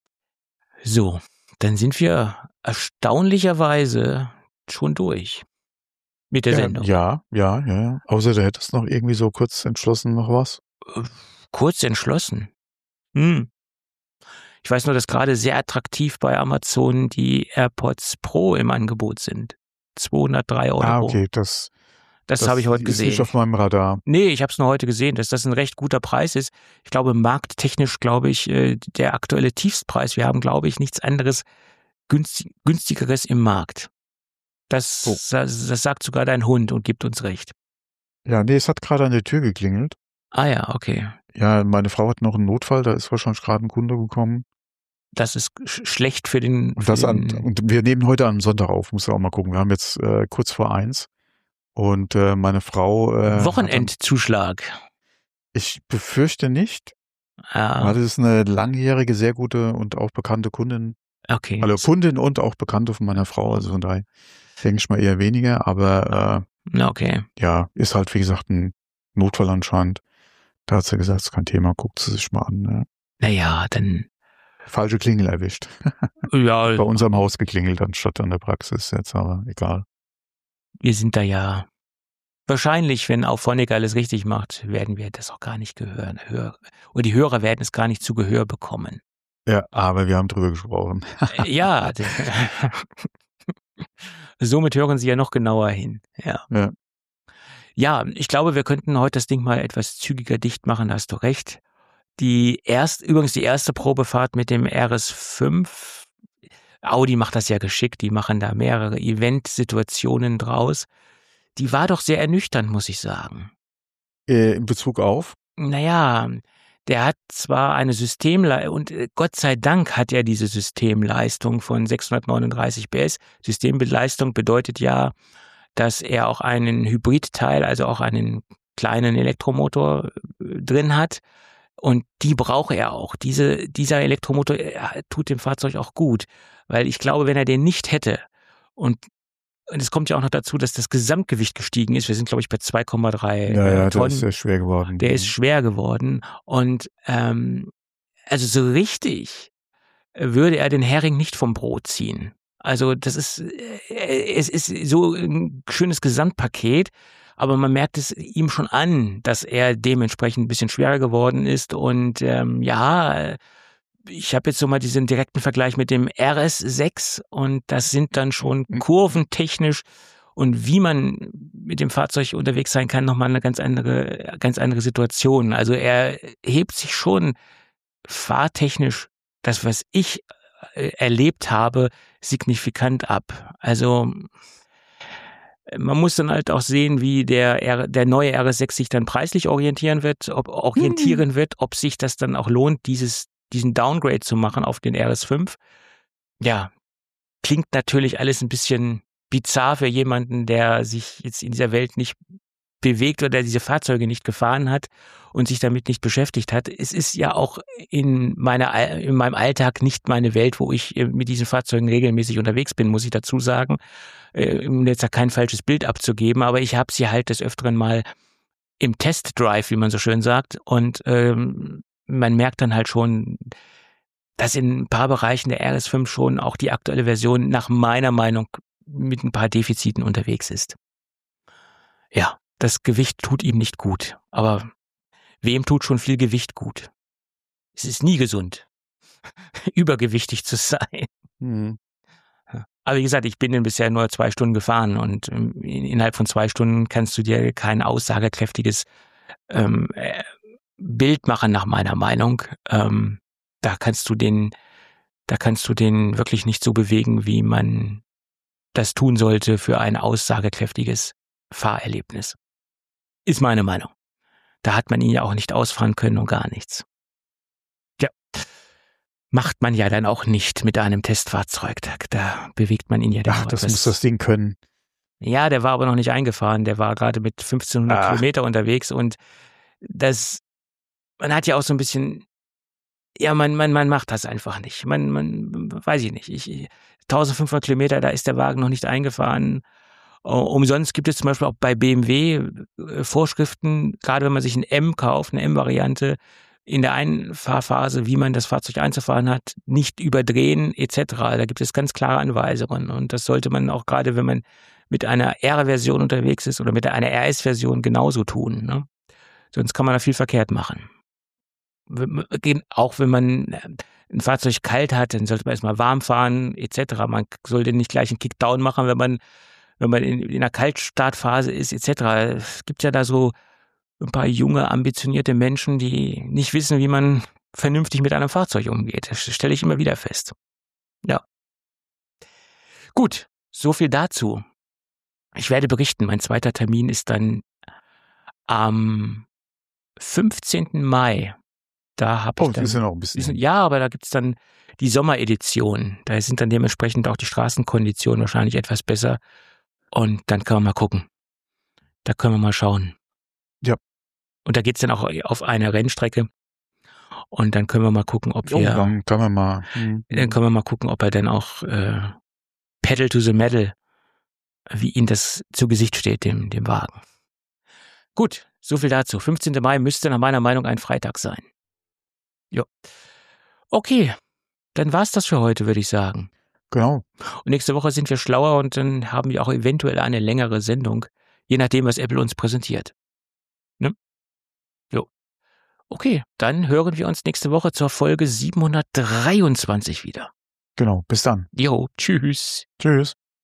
So, dann sind wir erstaunlicherweise schon durch mit der ja, Sendung. Ja, ja, ja, ja. Außer du hättest noch irgendwie so kurz entschlossen noch was. Kurz entschlossen. Hm. Ich weiß nur, dass gerade sehr attraktiv bei Amazon die AirPods Pro im Angebot sind. zweihundertdrei Euro. Ah, okay, das, Das, das habe ich heute ist gesehen. nicht auf meinem Radar. Nee, ich habe es nur heute gesehen, dass das ein recht guter Preis ist. Ich glaube, markttechnisch, glaube ich, äh, der aktuelle Tiefstpreis. Wir haben, glaube ich, nichts anderes günstig, günstigeres im Markt. Das, Oh. das, das sagt sogar dein Hund und gibt uns recht. Ja, nee, es hat gerade an der Tür geklingelt. Ah ja, okay. Ja, meine Frau hat noch einen Notfall, da ist wahrscheinlich gerade ein Kunde gekommen. Das ist sch- schlecht für den... Und, Für das an, den und wir nehmen heute am Sonntag auf, muss ja auch mal gucken. Wir haben jetzt äh, kurz vor eins und äh, meine Frau... Äh, hat Wochenendzuschlag. dann, ich befürchte nicht, Ah, weil das ist eine langjährige, sehr gute und auch bekannte Kundin. okay. Also Kundin und auch Bekannte von meiner Frau, also von daher denke ich mal eher weniger, aber Na, okay. äh, ja, ist halt wie gesagt ein Notfall anscheinend. Da hat sie gesagt, ist kein Thema, guckt sie sich mal an. Ne? Naja, dann... Falsche Klingel erwischt. Ja, Bei unserem Haus geklingelt anstatt an der Praxis jetzt, aber egal. wir sind da ja... Wahrscheinlich, wenn auch Phonic alles richtig macht, werden wir das auch gar nicht gehören. Hör, oder die Hörer werden es gar nicht zu Gehör bekommen. Ja, aber wir haben drüber gesprochen. Ja, somit hören Sie ja noch genauer hin. Ja. Ja. Ja, ich glaube, wir könnten heute das Ding mal etwas zügiger dicht machen, da hast du recht. Die erst, übrigens die erste Probefahrt mit dem R S fünf, Audi macht das ja geschickt, die machen da mehrere Event-Situationen draus. Die war doch sehr ernüchternd, muss ich sagen. Äh, in Bezug auf? Naja, der hat zwar eine Systemleistung, und Gott sei Dank hat er diese Systemleistung von sechshundertneununddreißig P S. Systemleistung bedeutet ja, dass er auch einen Hybridteil, also auch einen kleinen Elektromotor drin hat. Und die braucht er auch. Diese, dieser Elektromotor tut dem Fahrzeug auch gut. Weil ich glaube, wenn er den nicht hätte, und, und es kommt ja auch noch dazu, dass das Gesamtgewicht gestiegen ist. Wir sind, glaube ich, bei zwei Komma drei ja, ja, Tonnen. Der ist sehr schwer geworden. Der ist schwer geworden. Und ähm, also so richtig würde er den Hering nicht vom Brot ziehen. Also das ist, es ist so ein schönes Gesamtpaket, aber man merkt es ihm schon an, dass er dementsprechend ein bisschen schwerer geworden ist. Und ähm, ja, ich habe jetzt so mal diesen direkten Vergleich mit dem R S sechs und das sind dann schon kurventechnisch und wie man mit dem Fahrzeug unterwegs sein kann, nochmal eine ganz andere, ganz andere Situation. Also er hebt sich schon fahrtechnisch, das, was ich erlebt habe, signifikant ab. Also man muss dann halt auch sehen, wie der, R, der neue R S sechs sich dann preislich orientieren wird, ob orientieren mhm. wird, ob sich das dann auch lohnt, dieses, diesen Downgrade zu machen auf den R S fünf. Ja, klingt natürlich alles ein bisschen bizarr für jemanden, der sich jetzt in dieser Welt nicht bewegt oder diese Fahrzeuge nicht gefahren hat und sich damit nicht beschäftigt hat. Es ist ja auch in meiner, in meinem Alltag nicht meine Welt, wo ich mit diesen Fahrzeugen regelmäßig unterwegs bin, muss ich dazu sagen, um jetzt da kein falsches Bild abzugeben, aber ich habe sie halt des Öfteren mal im Testdrive, wie man so schön sagt, und ähm, man merkt dann halt schon, dass in ein paar Bereichen der R S fünf schon auch die aktuelle Version nach meiner Meinung mit ein paar Defiziten unterwegs ist. Ja. Das Gewicht tut ihm nicht gut, aber wem tut schon viel Gewicht gut? Es ist nie gesund, übergewichtig zu sein. Mhm. Aber wie gesagt, ich bin denn bisher nur zwei Stunden gefahren und innerhalb von zwei Stunden kannst du dir kein aussagekräftiges ähm, Bild machen, nach meiner Meinung. Ähm, da kannst du den, da kannst du den wirklich nicht so bewegen, wie man das tun sollte für ein aussagekräftiges Fahrerlebnis. Ist meine Meinung. Da hat man ihn ja auch nicht ausfahren können und gar nichts. Ja, macht man ja dann auch nicht mit einem Testfahrzeug. Da, da bewegt man ihn ja dann. Ach, das muss das Ding können. Ja, der war aber noch nicht eingefahren. Der war gerade mit fünfzehnhundert Ach. Kilometer unterwegs und das, man hat ja auch so ein bisschen, ja, man, man, man macht das einfach nicht. Man, man, weiß ich nicht. Ich, eintausendfünfhundert Kilometer, da ist der Wagen noch nicht eingefahren. Umsonst gibt es zum Beispiel auch bei B M W Vorschriften, gerade wenn man sich ein M kauft, eine M-Variante, in der Einfahrphase, wie man das Fahrzeug einzufahren hat, nicht überdrehen et cetera. Da gibt es ganz klare Anweisungen und das sollte man auch gerade, wenn man mit einer R-Version unterwegs ist oder mit einer R S-Version genauso tun. Ne? Sonst kann man da viel verkehrt machen. Auch wenn man ein Fahrzeug kalt hat, dann sollte man erstmal warm fahren et cetera. Man sollte nicht gleich einen Kickdown machen, wenn man wenn man in, in einer Kaltstartphase ist, et cetera. Es gibt ja da so ein paar junge, ambitionierte Menschen, die nicht wissen, wie man vernünftig mit einem Fahrzeug umgeht. Das stelle ich immer wieder fest. Ja. Gut, so viel dazu. Ich werde berichten. Mein zweiter Termin ist dann am fünfzehnten Mai. Da habe ich oh, dann, das ist ja noch ein bisschen. Ja, aber da gibt's dann die Sommeredition. Da sind dann dementsprechend auch die Straßenkonditionen wahrscheinlich etwas besser. Und dann können wir mal gucken. Da können wir mal schauen. Ja. Und da geht's dann auch auf eine Rennstrecke. Und dann können wir mal gucken, ob oh, wir. Dann können wir mal. Hm. Dann können wir mal gucken, ob er dann auch äh, Pedal to the Metal, wie ihm das zu Gesicht steht, dem, dem Wagen. Gut, so viel dazu. fünfzehnten Mai müsste nach meiner Meinung ein Freitag sein. Jo. Okay, dann war's das für heute, würde ich sagen. Genau. Und nächste Woche sind wir schlauer und dann haben wir auch eventuell eine längere Sendung, je nachdem, was Apple uns präsentiert. Ne? Jo. Okay, dann hören wir uns nächste Woche zur Folge siebenhundertdreiundzwanzig wieder. Genau, bis dann. Jo, tschüss. Tschüss.